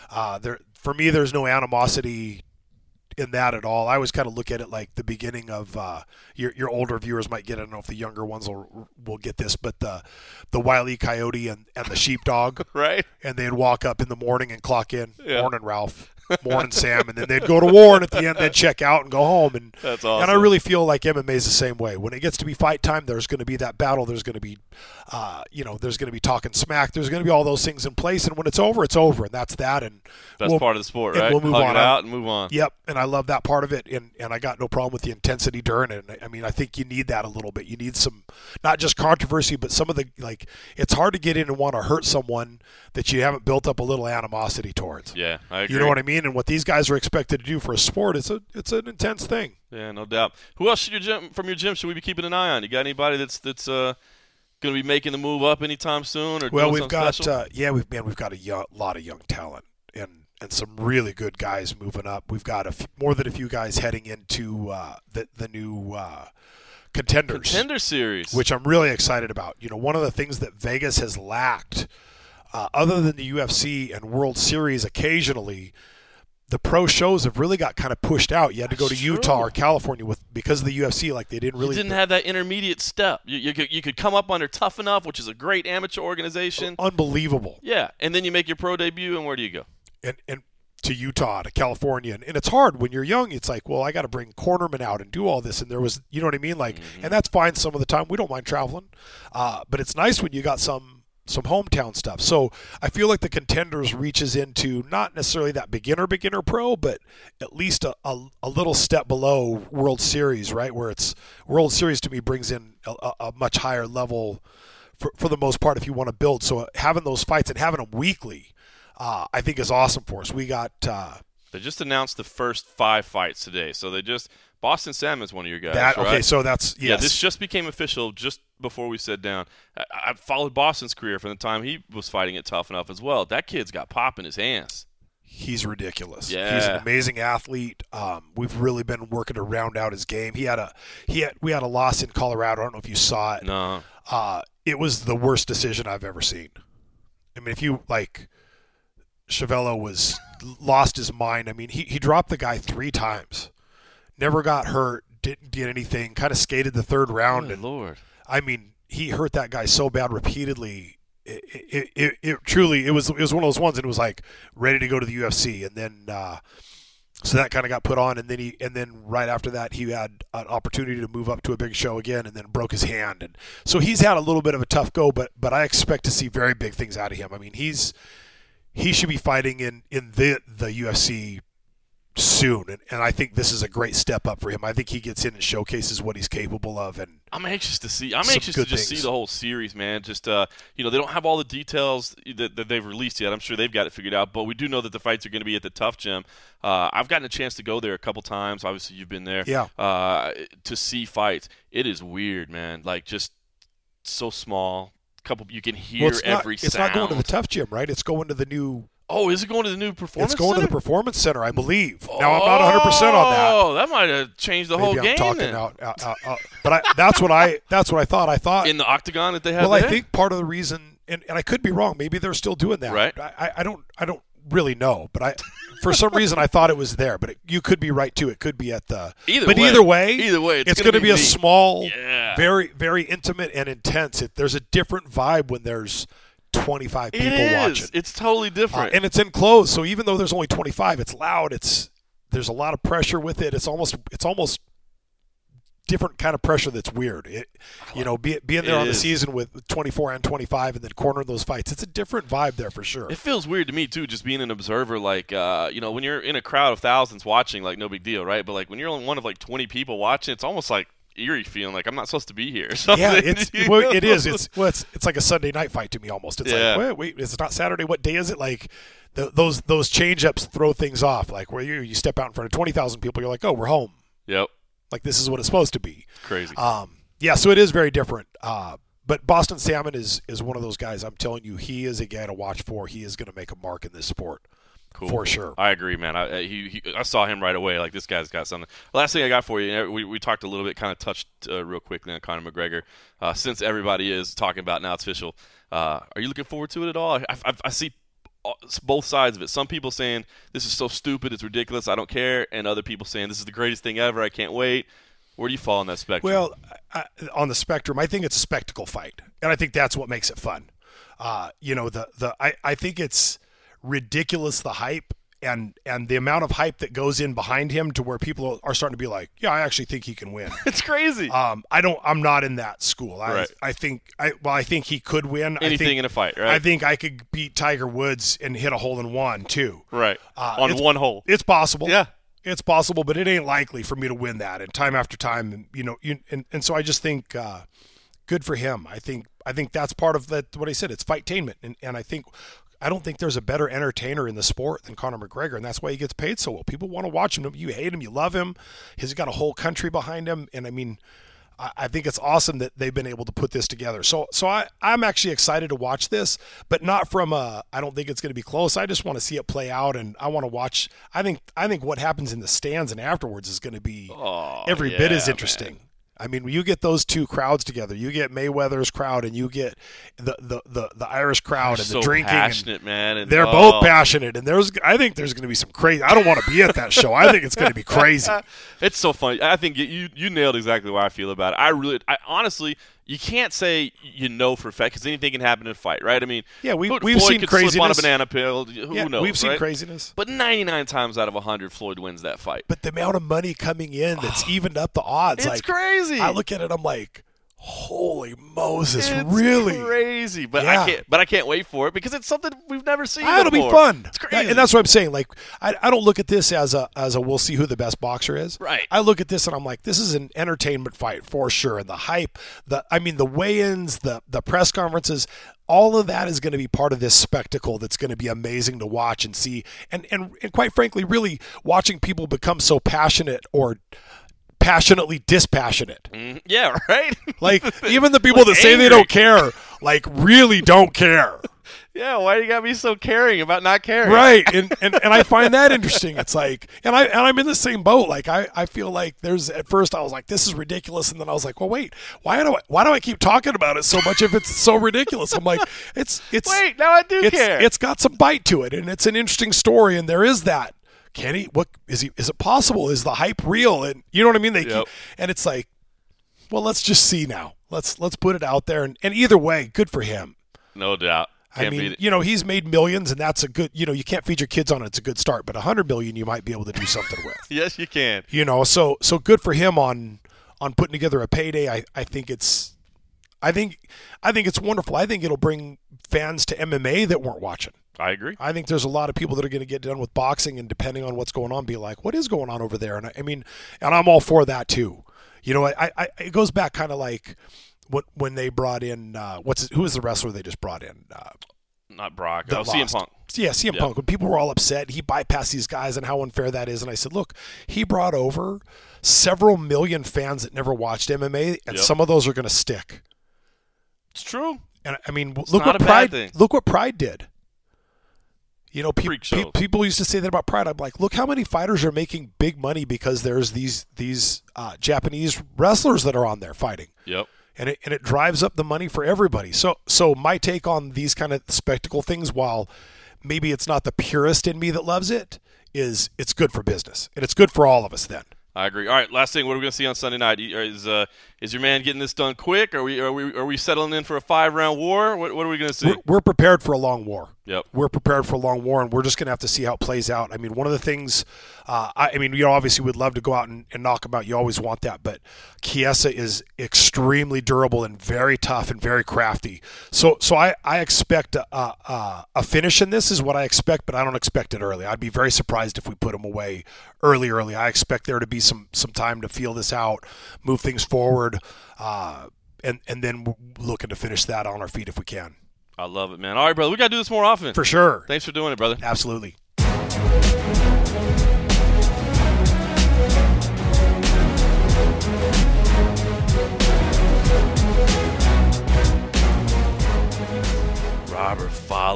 For me, there's no animosity in that at all. I always kind of look at it like the beginning of your older viewers might get it. I don't know if the younger ones will get this, but the Wile E. Coyote and the sheepdog, right? And they'd walk up in the morning and clock in. Morning, Ralph. Morning, Sam, and then they'd go to war, and at the end they'd check out and go home. And that's awesome. And I really feel like MMA is the same way. When it gets to be fight time, there's going to be that battle. There's going to be, there's going to be talking smack. There's going to be all those things in place. And when it's over, and that's that. And that's part of the sport, right? We'll move Hug on it out and move on. Yep, and I love that part of it. And I got no problem with the intensity during it. And I mean, I think you need that a little bit. You need some, not just controversy, but some of the it's hard to get in and want to hurt someone that you haven't built up a little animosity towards. Yeah, I agree. You know what I mean? And what these guys are expected to do for a sport, it's an intense thing. Yeah, no doubt. Who else from your gym should we be keeping an eye on? You got anybody that's going to be making the move up anytime soon? Or well, doing we've got special? we've got a lot of young talent and some really good guys moving up. We've got more than a few guys heading into the new Contender Series, which I'm really excited about. You know, one of the things that Vegas has lacked, other than the UFC and World Series occasionally, the pro shows have really got kind of pushed out. You had to go to Utah or California because of the UFC. Like they didn't really. You didn't have that intermediate step. You could come up under Tough Enough, which is a great amateur organization. Unbelievable. Yeah, and then you make your pro debut, and where do you go? And to Utah, to California, and it's hard when you're young. It's like, well, I got to bring cornermen out and do all this, and there was, you know what I mean, like, and that's fine some of the time. We don't mind traveling, but it's nice when you got some hometown stuff. So I feel like the Contenders reaches into not necessarily that beginner pro, but at least a little step below World Series, right? Where it's World Series to me brings in a much higher level for the most part if you want to build. So having those fights and having them weekly, I think is awesome for us. We got. They just announced the first 5 fights today. So Boston Salmon's one of your guys. Right? Okay, so that's yes. Yeah, this just became official just before we sat down. I followed Boston's career from the time he was fighting at Tough Enough as well. That kid's got pop in his hands. He's ridiculous. Yeah. He's an amazing athlete. We've really been working to round out his game. We had a loss in Colorado. I don't know if you saw it. No. It was the worst decision I've ever seen. I mean, if you Chevello lost his mind. I mean, he dropped the guy 3 times. Never got hurt, didn't get anything, kind of skated the 3rd round. Good Lord. I mean, he hurt that guy so bad repeatedly. It truly was one of those ones, and it was like ready to go to the UFC. And then so that kind of got put on, and then right after that he had an opportunity to move up to a big show again, and then broke his hand. And so he's had a little bit of a tough go, but I expect to see very big things out of him. I mean, he should be fighting in the UFC soon, and I think this is a great step up for him. I think he gets in and showcases what he's capable of, and I'm anxious to see. I'm anxious to just see the whole series, man. Just they don't have all the details that they've released yet. I'm sure they've got it figured out, but we do know that the fights are going to be at the Tough Gym. I've gotten a chance to go there a couple times. Obviously, you've been there. Yeah. To see fights, it is weird, man. Like just so small. You can hear every sound. It's not going to the Tough Gym, right? It's going to the new. Oh, is it going to the new performance center? It's going to the performance center, I believe. Now, I'm not 100% on that. Oh, that might have changed the whole game. I'm talking out. But that's what I thought. I thought in the octagon that they have. Well, there? I think part of the reason, and I could be wrong. Maybe they're still doing that. Right. I don't really know, but for some reason I thought it was there. But you could be right too. It could be at the. Either way, it's going to be a small, very, very intimate and intense. There's a different vibe when there's 25 people watching. It's totally different. And it's enclosed, so even though there's only 25, it's loud. There's a lot of pressure with it. It's almost different kind of pressure that's weird. Being there on the season with 24 and 25 and then cornering those fights, it's a different vibe there for sure. It feels weird to me too, just being an observer. Like when you're in a crowd of thousands watching, like no big deal, right? But like when you're only one of like 20 people watching, it's almost like eerie feeling, like I'm not supposed to be here. Yeah, it is. It's like a Sunday night fight to me almost. It's like wait, it's not Saturday. What day is it? Like those change ups throw things off. Like where you step out in front of 20,000 people, you're like, oh, we're home. Yep. Like this is what it's supposed to be. Crazy. Yeah, so it is very different. But Boston Salmon is one of those guys. I'm telling you, he is a guy to watch for. He is going to make a mark in this sport. Cool. For sure. I agree, man. I saw him right away. Like, this guy's got something. Last thing I got for you, we talked a little bit, kind of touched real quick on Conor McGregor. Since everybody is talking about now it's official, are you looking forward to it at all? I see both sides of it. Some people saying, this is so stupid, it's ridiculous, I don't care. And other people saying, this is the greatest thing ever, I can't wait. Where do you fall on that spectrum? Well, on the spectrum, I think it's a spectacle fight. And I think that's what makes it fun. I think it's ridiculous, the hype and the amount of hype that goes in behind him to where people are starting to be like, yeah, I actually think he can win. It's crazy. I'm not in that school. Right. I think he could win. Anything in a fight, right? I think I could beat Tiger Woods and hit a hole-in-one too. Right. On one hole. It's possible. Yeah. It's possible, but it ain't likely for me to win that. And time after time, and so I just think good for him. I think that's part of that. What I said, it's fight-tainment, and I don't think there's a better entertainer in the sport than Conor McGregor, and that's why he gets paid so well. People want to watch him. You hate him, you love him. He's got a whole country behind him, and I mean, I think it's awesome that they've been able to put this together. So I'm actually excited to watch this, but not from I don't think it's going to be close. I just want to see it play out, and I want to watch. I think what happens in the stands and afterwards is going to be every bit as interesting. Man. I mean, when you get those two crowds together, you get Mayweather's crowd and you get the Irish crowd and the drinking. Passionate, man. And they're both passionate, and I think there's going to be some crazy. I don't want to be at that show. I think it's going to be crazy. It's so funny. I think you nailed exactly what I feel about it. I honestly, you can't say for a fact because anything can happen in a fight, right? I mean, yeah, we've Floyd seen could craziness. slip on a banana peel. Who knows? We've seen right? craziness. But 99 times out of 100, Floyd wins that fight. But the amount of money coming in that's evened up the odds. It's crazy. I look at it, I'm like, holy Moses, it's really crazy. But yeah. I can't wait for it because it's something we've never seen. It'll before. be fun. It's crazy, and that's what I'm saying. Like, I don't look at this as a we'll see who the best boxer is. Right. I look at this and I'm like, this is an entertainment fight for sure. And the hype, the weigh-ins, the press conferences, all of that is going to be part of this spectacle that's going to be amazing to watch and see. And quite frankly, really watching people become so passionate or passionately dispassionate. Yeah, right? Like, even the people that say angry. they don't care, like, really don't care. Yeah, why do you got to be so caring about not caring? Right, and I find that interesting. It's like, and I'm in the same boat. Like, I feel like at first I was like, this is ridiculous, and then I was like, well, wait, why do I keep talking about it so much if it's so ridiculous? I'm like, wait, now I do care. It's got some bite to it, and it's an interesting story, and there is that. Can he? What is he? Is it possible? Is the hype real? And you know what I mean? And it's like, well, let's just see now. Let's put it out there, and either way, good for him. No doubt. Can't beat it. He's made millions, and that's a good. You can't feed your kids on it. It's a good start, but $100 million you might be able to do something with. Yes, you can. So good for him on putting together a payday. I think it's wonderful. I think it'll bring fans to MMA that weren't watching. I agree. I think there's a lot of people that are going to get done with boxing, and depending on what's going on, be like, what is going on over there? And and I'm all for that too. It goes back kind of like when they brought in who was the wrestler they just brought in? Not Brock. CM Punk. Yeah, CM Punk. When people were all upset, he bypassed these guys and how unfair that is. And I said, look, he brought over several million fans that never watched MMA, and some of those are going to stick. It's true. And I mean, look what Pride did. People used to say that about Pride. I'm like, look how many fighters are making big money because there's these Japanese wrestlers that are on there fighting. Yep. And it drives up the money for everybody. So my take on these kind of spectacle things, while maybe it's not the purist in me that loves it, is it's good for business, and it's good for all of us then. I agree. All right, last thing. What are we going to see on Sunday night? Is your man getting this done quick? Are we settling in for a 5-round war? What are we going to see? We're prepared for a long war. Yep. We're prepared for a long war, and we're just going to have to see how it plays out. I mean, one of the things, obviously we'd love to go out and knock them out. You always want that, but Chiesa is extremely durable and very tough and very crafty. So I expect a finish in this is what I expect, but I don't expect it early. I'd be very surprised if we put him away early. I expect there to be some time to feel this out, move things forward, and then we're looking to finish that on our feet if we can. I love it, man. All right, brother. We got to do this more often. For sure. Thanks for doing it, brother. Absolutely.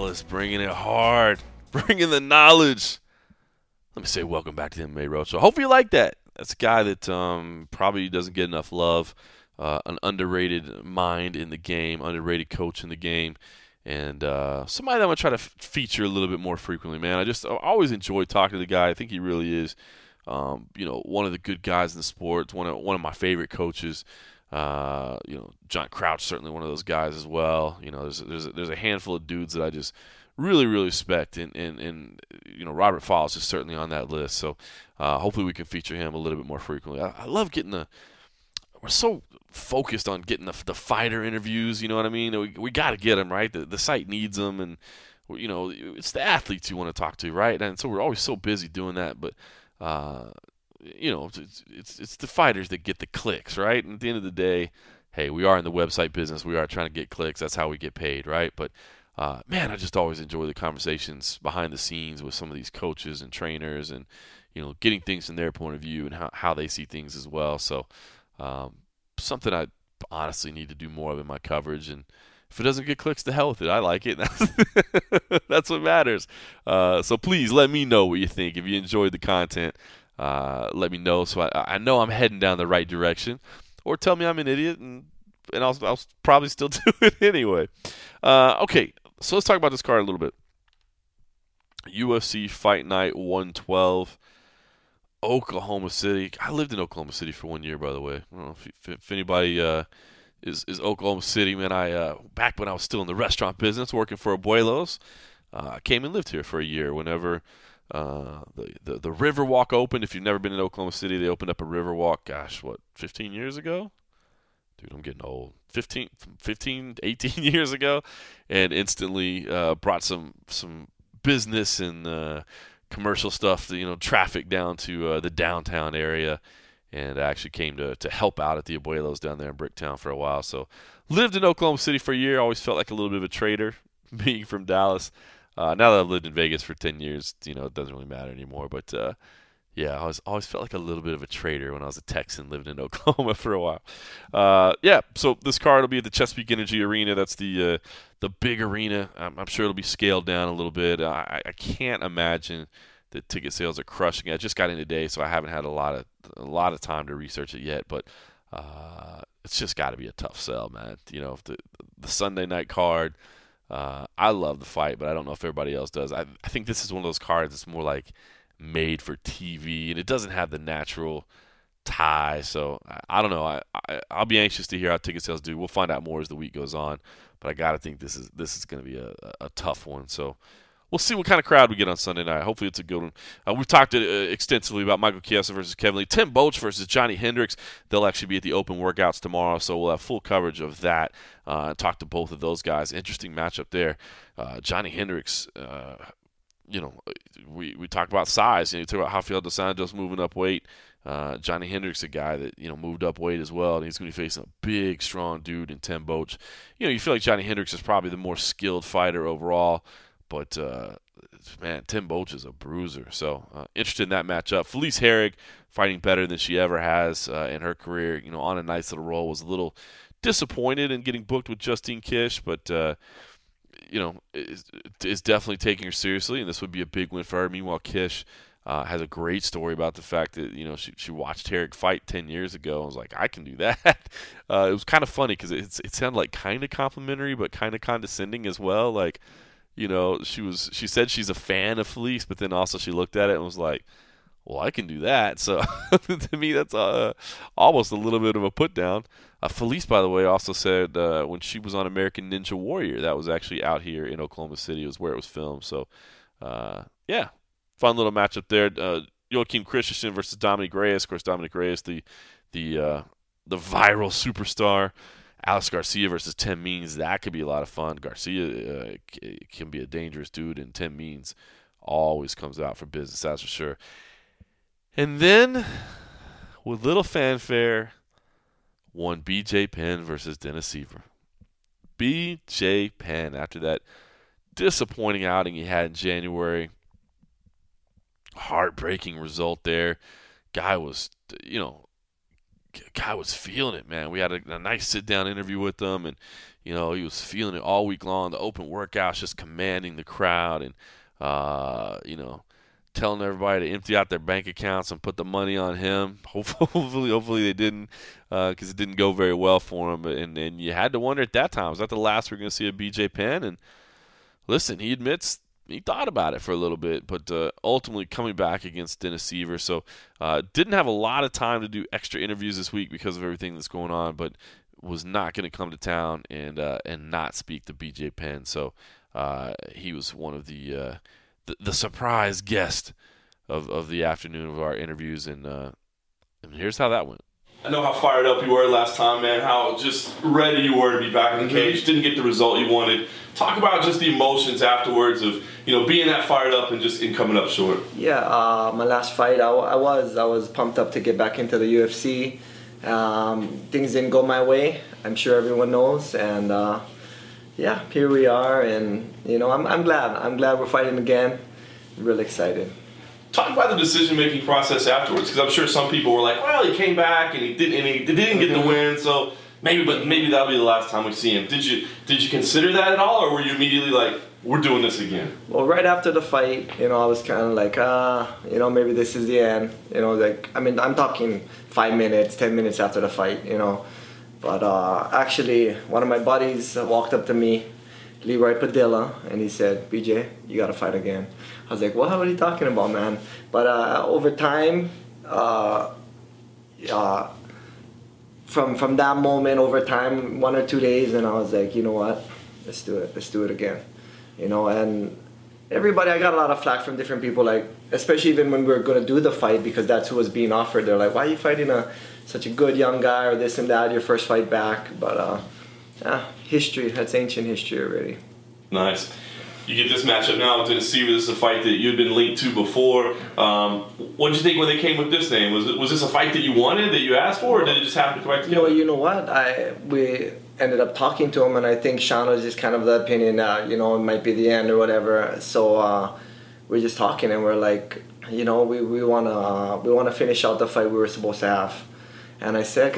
Dallas, bringing it hard, bringing the knowledge. Let me say welcome back to the MMA Roadshow. Hopefully you like that. That's a guy that probably doesn't get enough love. An underrated mind in the game, underrated coach in the game, and somebody that I'm going to try to feature a little bit more frequently, man. I always enjoy talking to the guy. I think he really is, one of the good guys in the sport, one of my favorite coaches. John Crouch, certainly one of those guys as well. There's a handful of dudes that I just really, really respect, and Robert Falls is certainly on that list. So hopefully we can feature him a little bit more frequently. I love getting we're so focused on getting the fighter interviews, you know what I mean? We got to get them, right? The site needs them, and it's the athletes you want to talk to, right? And so we're always so busy doing that, but it's the fighters that get the clicks, right? And at the end of the day, hey, we are in the website business. We are trying to get clicks. That's how we get paid, right? But man, I just always enjoy the conversations behind the scenes with some of these coaches and trainers, and getting things from their point of view and how they see things as well. So something I honestly need to do more of in my coverage, and if it doesn't get clicks, to hell with it. I like it. That's what matters. So please let me know what you think. If you enjoyed the content, let me know so I know I'm heading down the right direction, or tell me I'm an idiot, and I'll probably still do it anyway. Okay, so let's talk about this card a little bit. UFC Fight Night 112. Oklahoma City. I lived in Oklahoma City for 1 year, by the way. I don't know if anybody is Oklahoma City, man. I back when I was still in the restaurant business, working for Abuelos, I came and lived here for a year. Whenever the Riverwalk opened, if you've never been in Oklahoma City, they opened up a Riverwalk. Gosh, 15 years ago? Dude, I'm getting old. 15, 18 years ago, and instantly brought some business and commercial stuff, traffic down to the downtown area, and I actually came to help out at the Abuelos down there in Bricktown for a while. So lived in Oklahoma City for a year. Always felt like a little bit of a traitor being from Dallas. Now that I've lived in Vegas for 10 years, it doesn't really matter anymore. But yeah, I always felt like a little bit of a traitor when I was a Texan living in Oklahoma for a while. Yeah, so this card will be at the Chesapeake Energy Arena. That's the big arena. I'm sure it'll be scaled down a little bit. I can't imagine that ticket sales are crushing it. I just got in today, so I haven't had a lot of time to research it yet. But it's just got to be a tough sell, man. The Sunday night card. I love the fight, but I don't know if everybody else does. I think this is one of those cards that's more like made for TV, and it doesn't have the natural tie. So I don't know. I'll be anxious to hear how ticket sales do. We'll find out more as the week goes on, but I got to think this is going to be a tough one. So we'll see what kind of crowd we get on Sunday night. Hopefully it's a good one. We've talked extensively about Michael Chiesa versus Kevin Lee. Tim Boetsch versus Johnny Hendricks. They'll actually be at the open workouts tomorrow, so we'll have full coverage of that. Talk to both of those guys. Interesting matchup there. Johnny Hendricks, we talked about size. You talk about Rafael dos Anjos moving up weight. Johnny Hendricks, a guy that moved up weight as well, and he's going to be facing a big, strong dude in Tim Boetsch. You feel like Johnny Hendricks is probably the more skilled fighter overall. But, man, Tim Boetsch is a bruiser. So, interested in that matchup. Felice Herrig fighting better than she ever has in her career. On a nice little roll. Was a little disappointed in getting booked with Justine Kish, but, is definitely taking her seriously, and this would be a big win for her. Meanwhile, Kish has a great story about the fact that, she watched Herrig fight 10 years ago and was like, I can do that. It was kind of funny because it sounded like kind of complimentary but kind of condescending as well. Like, she said she's a fan of Felice, but then also she looked at it and was like, well, I can do that. So to me, that's almost a little bit of a put down. Felice, by the way, also said when she was on American Ninja Warrior, that was actually out here in Oklahoma City. It was where it was filmed. So, yeah, fun little matchup there. Joaquin Christensen versus Dominic Reyes. Of course, Dominic Reyes, the viral superstar. Alex Garcia versus Tim Means. That could be a lot of fun. Garcia can be a dangerous dude, and Tim Means always comes out for business, that's for sure. And then, with little fanfare, one BJ Penn versus Dennis Siver. BJ Penn, after that disappointing outing he had in January, heartbreaking result there. Guy was, guy was feeling it, man. We had a nice sit-down interview with him, and he was feeling it all week long. The open workouts, just commanding the crowd, and telling everybody to empty out their bank accounts and put the money on him. Hopefully they didn't, because it didn't go very well for him. And you had to wonder at that time, was that the last we're going to see of BJ Penn? And listen, he admits he thought about it for a little bit, but ultimately coming back against Dennis Seaver. So didn't have a lot of time to do extra interviews this week because of everything that's going on, but was not going to come to town and not speak to BJ Penn. So he was one of the surprise guest of the afternoon of our interviews, and here's how that went. I know how fired up you were last time, man, how just ready you were to be back in the cage. Didn't get the result you wanted. Talk about just the emotions afterwards of, being that fired up and just coming up short. Yeah, my last fight, I was pumped up to get back into the UFC. Things didn't go my way, I'm sure everyone knows, and here we are, and I'm glad we're fighting again. I'm really excited. Talk about the decision-making process afterwards, because I'm sure some people were like, well, he came back and he didn't get the win, so maybe that'll be the last time we see him. Did you consider that at all, or were you immediately like, we're doing this again? Well, right after the fight, I was kind of like, maybe this is the end. I'm talking 5 minutes, 10 minutes after the fight, But actually, one of my buddies walked up to me, Leroy Padilla, and he said, BJ, you got to fight again. I was like, what are you talking about, man? But over time, from that moment, over time, 1 or 2 days, and I was like, you know what? Let's do it again. And everybody, I got a lot of flack from different people, like, especially even when we were going to do the fight, because that's who was being offered. They're like, why are you fighting such a good young guy, or this and that, your first fight back? But history, that's ancient history already. Nice. You get this matchup now with Dennis Seaver. This is a fight that you had been linked to before. What did you think when they came with this name? Was this a fight that you wanted, that you asked for, or did it just happen to come back together? You know what? We ended up talking to him, and I think Sean was just kind of the opinion that, it might be the end or whatever. So we're just talking, and we're like, we wanna finish out the fight we were supposed to have. And I said,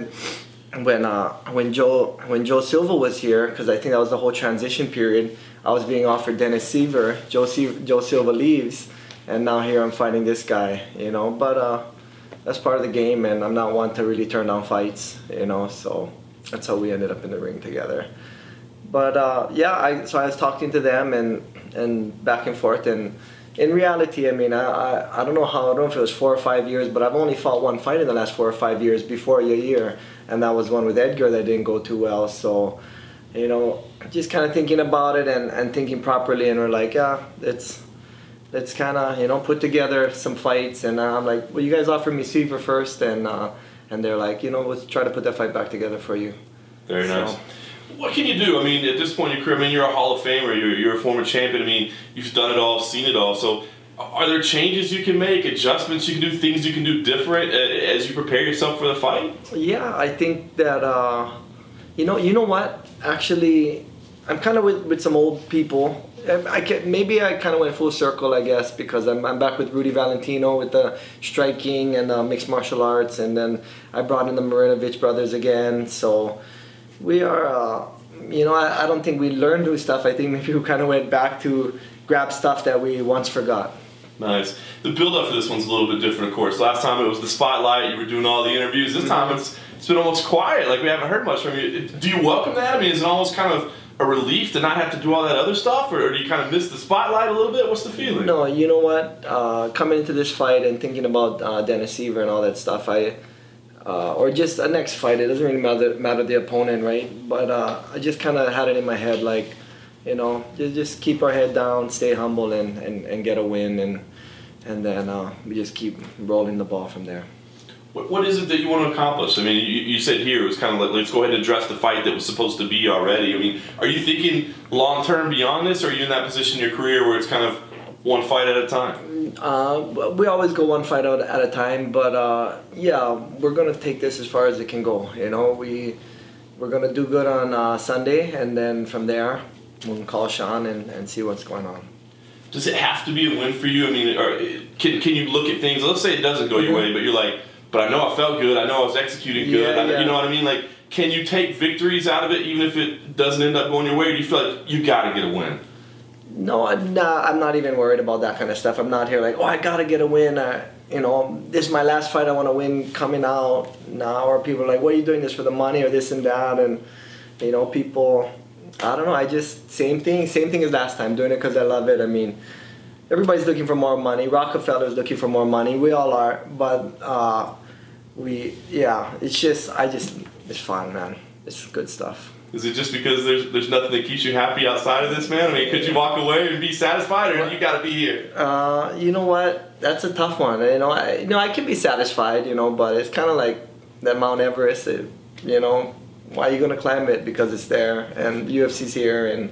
when Joe Silva was here, because I think that was the whole transition period, I was being offered Dennis Seaver. Joe Silva leaves, and now here I'm fighting this guy, But that's part of the game, and I'm not one to really turn down fights, So that's how we ended up in the ring together. But so I was talking to them and back and forth, and in reality, I don't know if it was 4 or 5 years, but I've only fought one fight in the last 4 or 5 years before Yair, and that was one with Edgar that didn't go too well. So, just kind of thinking about it and thinking properly, and we're like, let's kind of put together some fights. And I'm like, well, you guys offered me Seaver first, and they're like, let's try to put that fight back together for you. Very nice. What can you do? At this point in your career, you're a Hall of Famer, you're a former champion. You've done it all, seen it all. So are there changes you can make, adjustments you can do, things you can do different as you prepare yourself for the fight? Yeah, I think that, you know what? Actually, I'm kind of with some old people. Maybe I kind of went full circle, I guess, because I'm back with Rudy Valentino with the striking and mixed martial arts, and then I brought in the Marinovich brothers again. So we are, I don't think we learned new stuff. I think maybe we kind of went back to grab stuff that we once forgot. Nice. The build-up for this one's a little bit different, of course. Last time it was the spotlight. You were doing all the interviews. This time it's been almost quiet. Like, we haven't heard much from you. Do you welcome that? Is it almost kind of a relief to not have to do all that other stuff, or do you kind of miss the spotlight a little bit? What's the feeling? No, you know what? Coming into this fight and thinking about Dennis Seaver and all that stuff, or just a next fight, it doesn't really matter the opponent, right? But I just kind of had it in my head, like, just keep our head down, stay humble, and get a win, and then we just keep rolling the ball from there. What is it that you want to accomplish? You said here it was kind of like, let's go ahead and address the fight that was supposed to be already. Are you thinking long-term beyond this, or are you in that position in your career where it's kind of one fight at a time? We always go one fight at a time, but we're going to take this as far as it can go. We're going to do good on Sunday, and then from there, we'll call Sean and see what's going on. Does it have to be a win for you? Or can you look at things, let's say it doesn't go your way, but you're like, but I know I felt good. I know I was executing good. Yeah. You know what I mean? Like, can you take victories out of it even if it doesn't end up going your way? Or do you feel like you got to get a win? No, I'm not even worried about that kind of stuff. I'm not here like, oh, I got to get a win. This is my last fight. I want to win coming out now. Or people are like, what are you doing this for the money or this and that? And, people, I don't know. I just, same thing as last time. Doing it because I love it. I mean, everybody's looking for more money. Rockefeller's looking for more money. We all are. But it's fun, man. It's good stuff. Is it just because there's nothing that keeps you happy outside of this, man? I mean, could you walk away and be satisfied, or you got to be here? You know what? That's a tough one. I can be satisfied, but it's kind of like that Mount Everest. Why are you gonna climb it? Because it's there, and UFC's here, and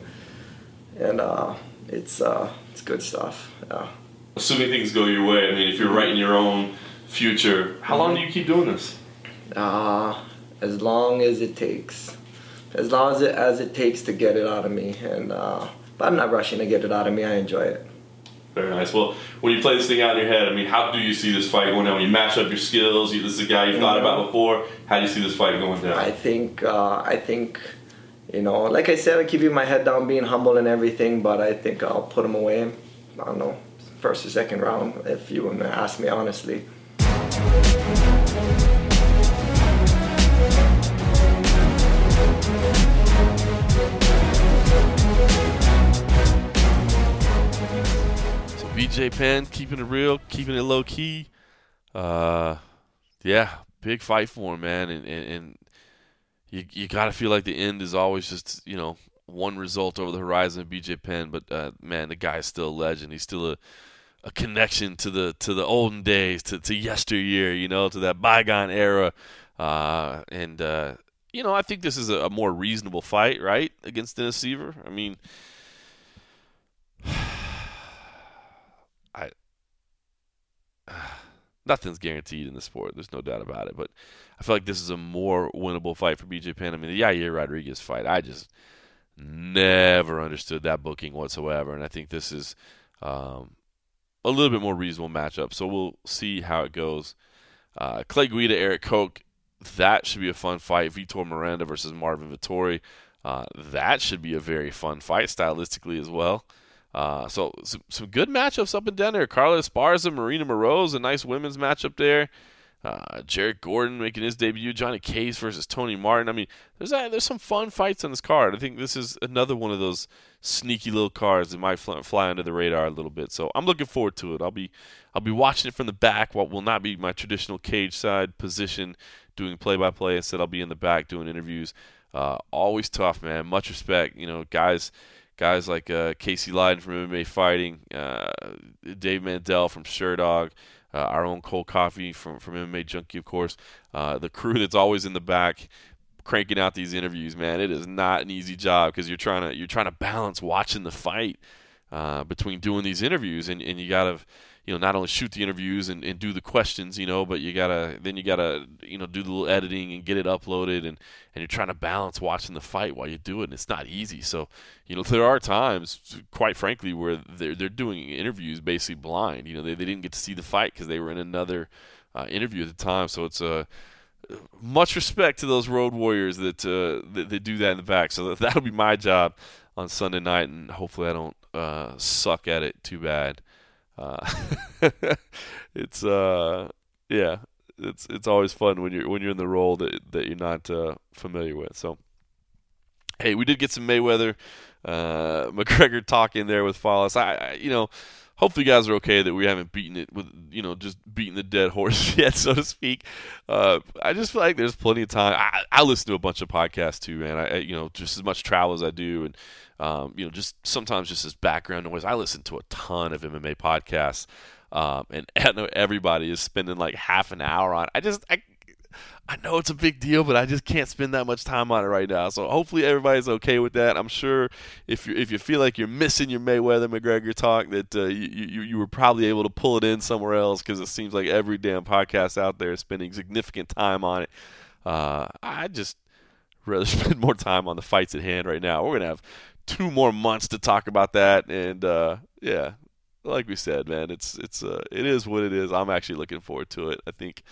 it's good stuff. Yeah. Assuming things go your way, I mean, if you're writing your own future, how long do you keep doing this? As long as it takes. As long as it takes to get it out of me, but I'm not rushing to get it out of me. I enjoy it. Very nice. Well, when you play this thing out in your head, I mean, how do you see this fight going down? When you match up your skills, this is a guy you've thought about before. How do you see this fight going down? I think, like I said, I keep my head down, being humble and everything, but I think I'll put him away. I don't know, first or second round, if you want to ask me honestly. BJ Penn keeping it real, keeping it low key. Big fight for him, man, and you got to feel like the end is always just one result over the horizon of BJ Penn. But man, the guy's still a legend. He's still a connection to the olden days, to yesteryear, to that bygone era. I think this is a more reasonable fight, right, against Dennis Siver. I mean, nothing's guaranteed in the sport. There's no doubt about it. But I feel like this is a more winnable fight for BJ Penn. I mean, the Yair Rodriguez fight, I just never understood that booking whatsoever. And I think this is a little bit more reasonable matchup. So we'll see how it goes. Clay Guida, Eric Koch, that should be a fun fight. Vitor Miranda versus Marvin Vettori. That should be a very fun fight stylistically as well. So some good matchups up and down there. Carla Esparza, Marina Moroz, a nice women's matchup there. Jared Gordon making his debut. Johnny Case versus Tony Martin. I mean, there's some fun fights on this card. I think this is another one of those sneaky little cards that might fly under the radar a little bit. So I'm looking forward to it. I'll be watching it from the back. What will not be my traditional cage side position, doing play-by-play. Instead, I'll be in the back doing interviews. Always tough, man. Much respect. Guys like Casey Leiden from MMA Fighting, Dave Mandel from Sherdog, our own Cole Coffey from MMA Junkie, of course. The crew that's always in the back cranking out these interviews, man. It is not an easy job because you're trying to balance watching the fight between doing these interviews, and you gotta not only shoot the interviews and do the questions, but you gotta do the little editing and get it uploaded, and you're trying to balance watching the fight while you do it, and it's not easy. So there are times, quite frankly, where they're doing interviews basically blind. They didn't get to see the fight because they were in another interview at the time. So it's much respect to those road warriors that do that in the back. So that'll be my job on Sunday night, and hopefully I don't suck at it too bad. It's always fun when you're in the role that you're not familiar with. So hey, we did get some Mayweather McGregor talk in there with Follis. Hopefully you guys are okay that we haven't beaten it with just beating the dead horse yet, so to speak. I just feel like there's plenty of time. I listen to a bunch of podcasts too, man. I just as much travel as I do, and just sometimes just as background noise. I listen to a ton of MMA podcasts, and I know everybody is spending like half an hour on it. I know it's a big deal, but I just can't spend that much time on it right now. So hopefully everybody's okay with that. I'm sure if you feel like you're missing your Mayweather McGregor talk, that you were probably able to pull it in somewhere else, because it seems like every damn podcast out there is spending significant time on it. I just rather spend more time on the fights at hand right now. We're gonna have 2 more months to talk about that, and like we said, man, it is what it is. I'm actually looking forward to it. I think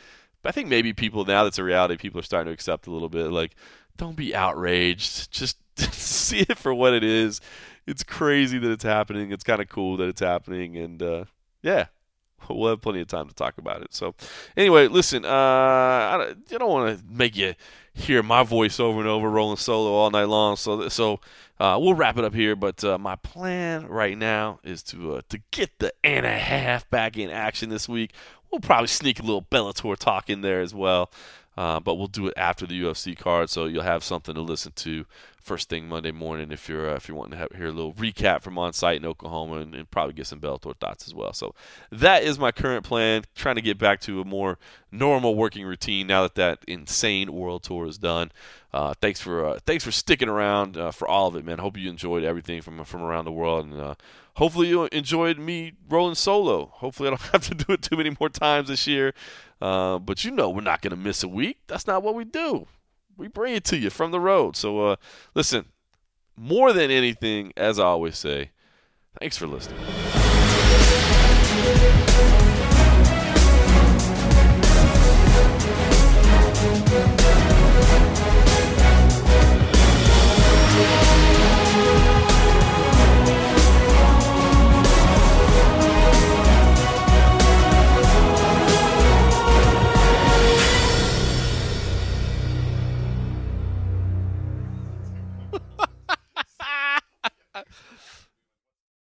I think maybe people, now that's a reality, people are starting to accept a little bit. Like, don't be outraged. Just see it for what it is. It's crazy that it's happening. It's kind of cool that it's happening. And, yeah, we'll have plenty of time to talk about it. So, anyway, listen, I don't want to make you hear my voice over and over rolling solo all night long. So we'll wrap it up here. But my plan right now is to get the and a half back in action this week. We'll probably sneak a little Bellator talk in there as well. But we'll do it after the UFC card, so you'll have something to listen to first thing Monday morning if you're wanting to hear a little recap from on site in Oklahoma and probably get some Bellator thoughts as well. So that is my current plan, trying to get back to a more normal working routine now that insane World Tour is done. Thanks for sticking around for all of it, man. Hope you enjoyed everything from around the world, and hopefully you enjoyed me rolling solo. Hopefully I don't have to do it too many more times this year. But we're not going to miss a week. That's not what we do. We bring it to you from the road. So, listen, more than anything, as I always say, thanks for listening.